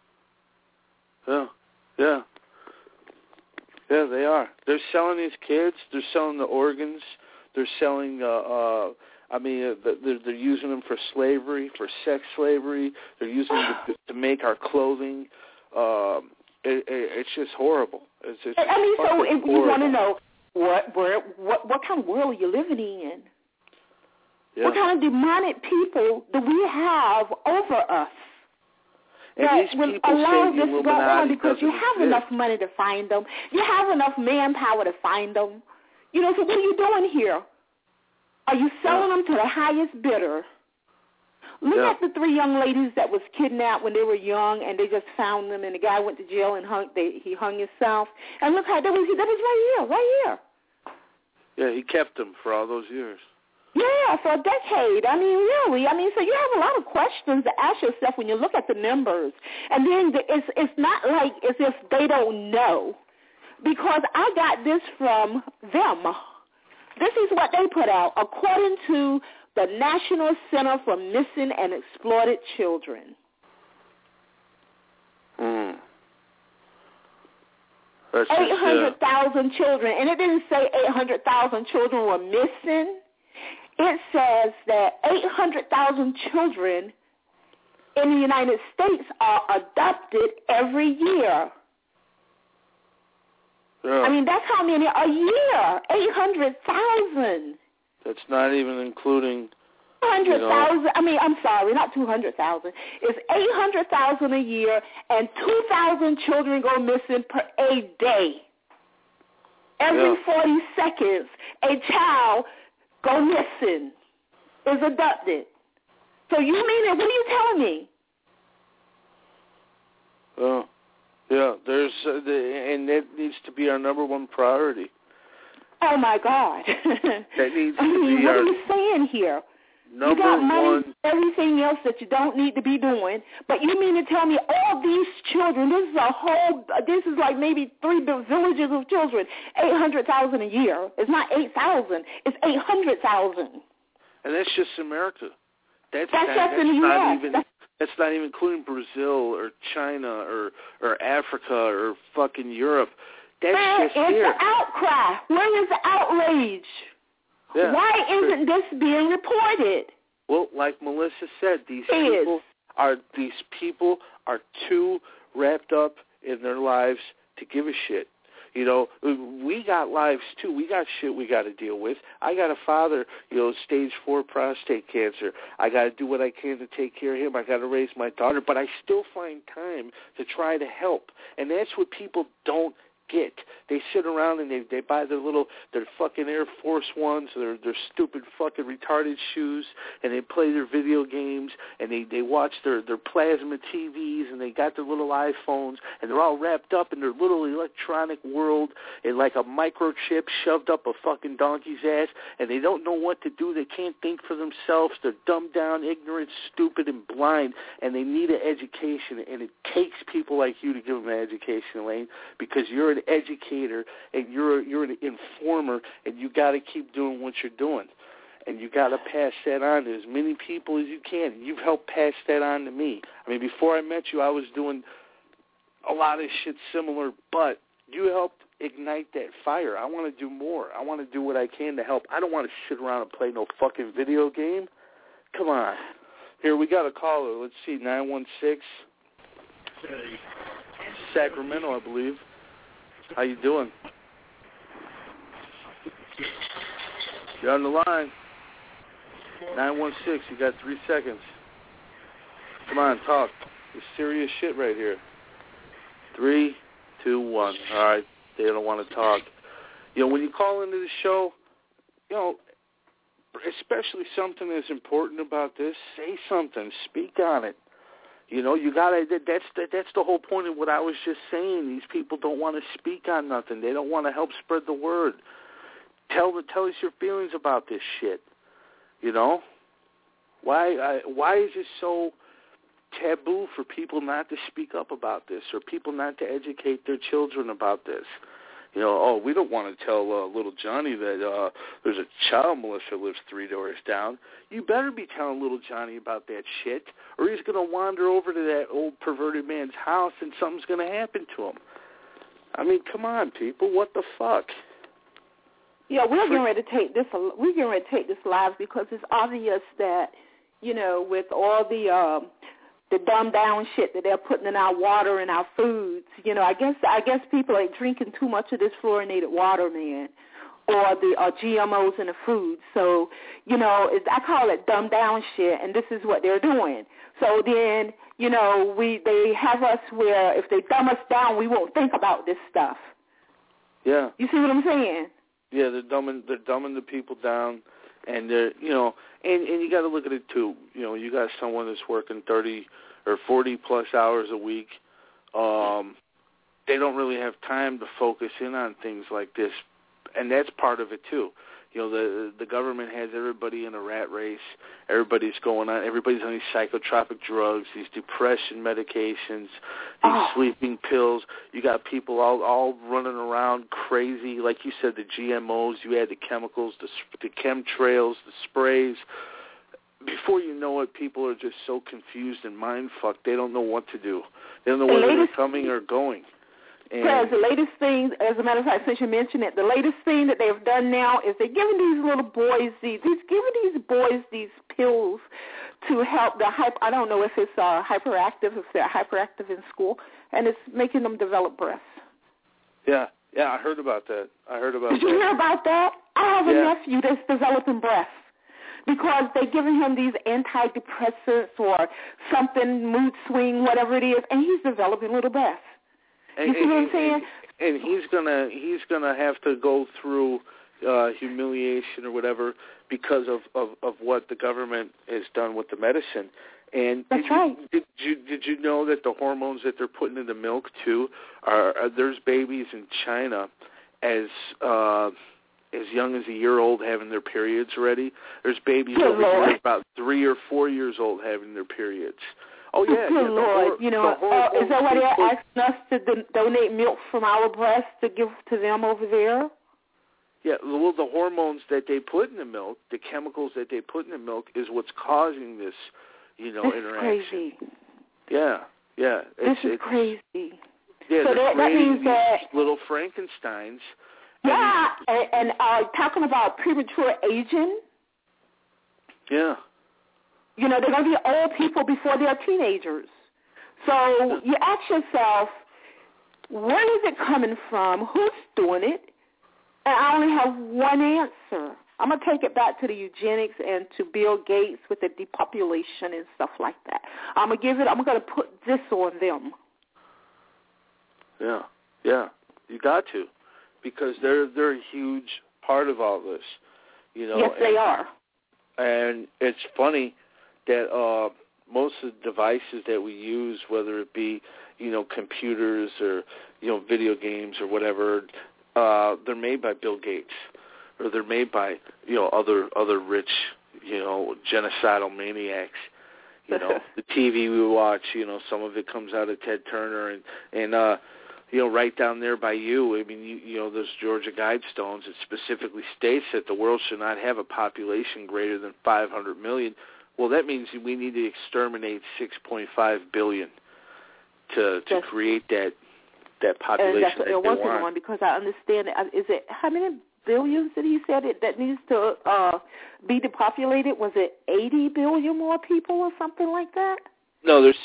Yeah, they are. They're selling these kids. They're selling the organs. They're selling, they're using them for slavery, for sex slavery. They're using them to make our clothing. It's just horrible. So if you want to know, what kind of world are you living in? Yeah. What kind of demonic people do we have over us that will allow this to go on because you have enough money to find them. You have enough manpower to find them. So what are you doing here? Are you selling them to the highest bidder? Look at the 3 young ladies that was kidnapped when they were young, and they just found them, and the guy went to jail and he hung himself. And look how that was right here. Yeah, he kept them for all those years. Yeah, for a decade. Really. So you have a lot of questions to ask yourself when you look at the numbers. And then it's not like as if they don't know, because I got this from them. This is what they put out, according to the National Center for Missing and Exploited Children. 800,000 children, and it didn't say 800,000 children were missing. It says that 800,000 children in the United States are adopted every year. Yeah. That's how many a year, 800,000. That's not even including 200,000. I'm sorry, not 200,000. It's 800,000 a year, and 2,000 children go missing a day. Every 40 seconds, a child go missing, is adopted. So you mean it? What are you telling me? And that needs to be our number one priority. Oh my God! That needs to be what are you saying here? Number you got money, one. Everything else that you don't need to be doing, but you mean to tell me all these children? This is like maybe 3 villages of children. 800,000 a year. It's not 8,000. It's 800,000. And that's just America. That's just in the U.S. That's not even including Brazil or China or Africa or fucking Europe. That's just here. It's the outcry. Where is the outrage? Yeah. Why isn't this being reported? Well, like Melissa said, these people are too wrapped up in their lives to give a shit. We got lives too. We got shit we got to deal with. I got a father, stage 4 prostate cancer. I got to do what I can to take care of him. I got to raise my daughter, but I still find time to try to help. And that's what people don't get. They sit around and they buy their fucking Air Force Ones, their stupid fucking retarded shoes, and they play their video games, and they watch their plasma TVs, and they got their little iPhones, and they're all wrapped up in their little electronic world and like a microchip shoved up a fucking donkey's ass, and they don't know what to do. They can't think for themselves. They're dumbed down, ignorant, stupid, and blind, and they need an education, and it takes people like you to give them an education, Elaine, because you're an educator and you're an informer, and you got to keep doing what you're doing, and you got to pass that on to as many people as you can. You've helped pass that on to me. Before I met you, I was doing a lot of shit similar, but you helped ignite that fire. I want to do more. I want to do what I can to help. I don't want to sit around and play no fucking video game. Come on. Here, we got a caller. Let's see, 916. Sacramento, I believe. How you doing? You're on the line. 916, you got 3 seconds. Come on, talk. It's serious shit right here. 3, 2, 1. All right, they don't want to talk. When you call into the show, especially something as important about this, say something. Speak on it. You know, you gotta. That's the whole point of what I was just saying. These people don't want to speak on nothing. They don't want to help spread the word. Tell us your feelings about this shit. You know, why is it so taboo for people not to speak up about this, or people not to educate their children about this? You know, we don't want to tell little Johnny that there's a child molester lives 3 doors down. You better be telling little Johnny about that shit, or he's going to wander over to that old perverted man's house and something's going to happen to him. I mean, come on, people, what the fuck? Yeah, we're getting ready to take this. We're getting ready to take this live because it's obvious that, you know, with all the dumbed down shit that they're putting in our water and our foods, you know, I guess people are drinking too much of this fluorinated water, man, or the GMOs in the food. So, you know, I call it dumbed down shit, and this is what they're doing. So then, you know, they have us where if they dumb us down, we won't think about this stuff. Yeah. You see what I'm saying? Yeah, they're dumbing the people down, and they're, you know, and you got to look at it too. You know, you got someone that's working 30 or 40 plus hours a week. They don't really have time to focus in on things like this, and that's part of it too. You know, the government has everybody in a rat race. Everybody's on these psychotropic drugs, these depression medications, these sleeping pills. You got people all running around crazy. Like you said, the GMOs, you add the chemicals, the chemtrails, the sprays. Before you know it, people are just so confused and mind-fucked, they don't know what to do. They don't know whether they're coming or going. Because the latest thing, as a matter of fact, since you mentioned it, the latest thing that they've done now is they're giving these little boys these pills to help I don't know if it's hyperactive, if they're hyperactive in school, and it's making them develop breasts. Yeah, I heard about that. Did you hear about that? I have a nephew that's developing breasts because they're giving him these antidepressants or something, mood swing, whatever it is, and he's developing little breasts. You see what I'm saying? And he's gonna have to go through humiliation or whatever because of what the government has done with the medicine. And that's right. Did you know that the hormones that they're putting in the milk too there's babies in China as young as a year old having their periods already. There's babies over here about 3 or 4 years old having their periods. Oh, yeah. Good Lord. You know, is that why they're asking us to donate milk from our breasts to give to them over there? Yeah, well, the hormones that they put in the milk, the chemicals that they put in the milk is what's causing this, you know, interaction. Crazy. Yeah. This is crazy. Yeah, so that means that little Frankensteins. Yeah, and talking about premature aging. Yeah. You know, they're going to be old people before they're teenagers. So you ask yourself, where is it coming from? Who's doing it? And I only have one answer. I'm going to take it back to the eugenics and to Bill Gates with the depopulation and stuff like that. I'm going to put this on them. Yeah. You got to, because they're a huge part of all this. You know. Yes, they are. And it's funny that most of the devices that we use, whether it be, you know, computers or, you know, video games or whatever, they're made by Bill Gates, or they're made by, you know, other rich, you know, genocidal maniacs. You know, the TV we watch, you know, some of it comes out of Ted Turner, and you know, right down there by you, I mean, you know, those Georgia Guidestones, it specifically states that the world should not have a population greater than 500 million. Well, that means we need to exterminate 6.5 billion to create that population. And that's what they're working on, because I understand, is it, how many billions did he say that needs to be depopulated? Was it 80 billion more people or something like that? No, there's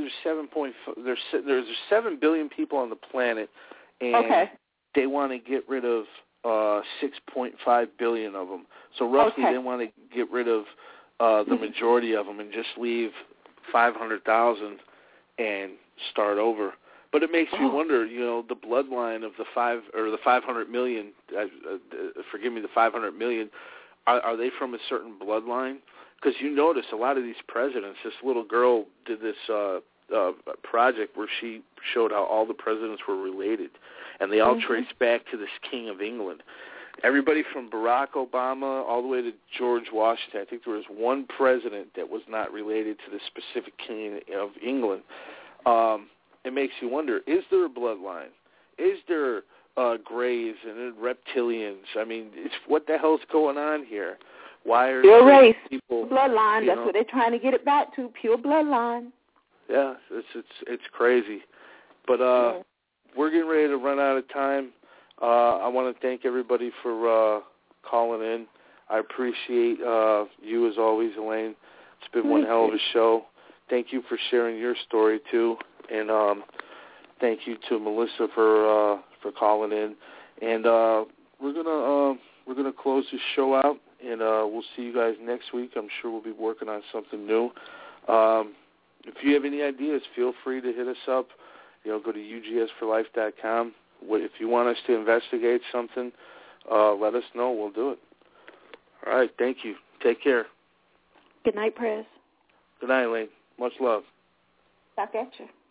7 billion people on the planet, and they want to get rid of 6.5 billion of them. So roughly, they want to get rid of the majority of them and just leave 500,000 and start over. But it makes you wonder, you know, the bloodline of the 500 million. Forgive me, the 500 million. Are they from a certain bloodline? Because you notice a lot of these presidents. This little girl did this project where she showed how all the presidents were related, and they all trace back to this King of England. Everybody from Barack Obama all the way to George Washington. I think there was one president that was not related to the specific King of England. It makes you wonder, is there a bloodline? Is there Greys and reptilians? I mean, what the hell's going on here? Why are pure race, people, bloodline? That's what they're trying to get it back to, pure bloodline. Yeah, it's crazy. But we're getting ready to run out of time. I want to thank everybody for calling in. I appreciate you as always, Elaine. It's been one hell of a show. Thank you for sharing your story too, and thank you to Melissa for calling in. And we're gonna close this show out, and we'll see you guys next week. I'm sure we'll be working on something new. If you have any ideas, feel free to hit us up. Go to ugsforlife.com. If you want us to investigate something, let us know. We'll do it. All right. Thank you. Take care. Good night, Prez. Good night, Elaine. Much love. Back at you.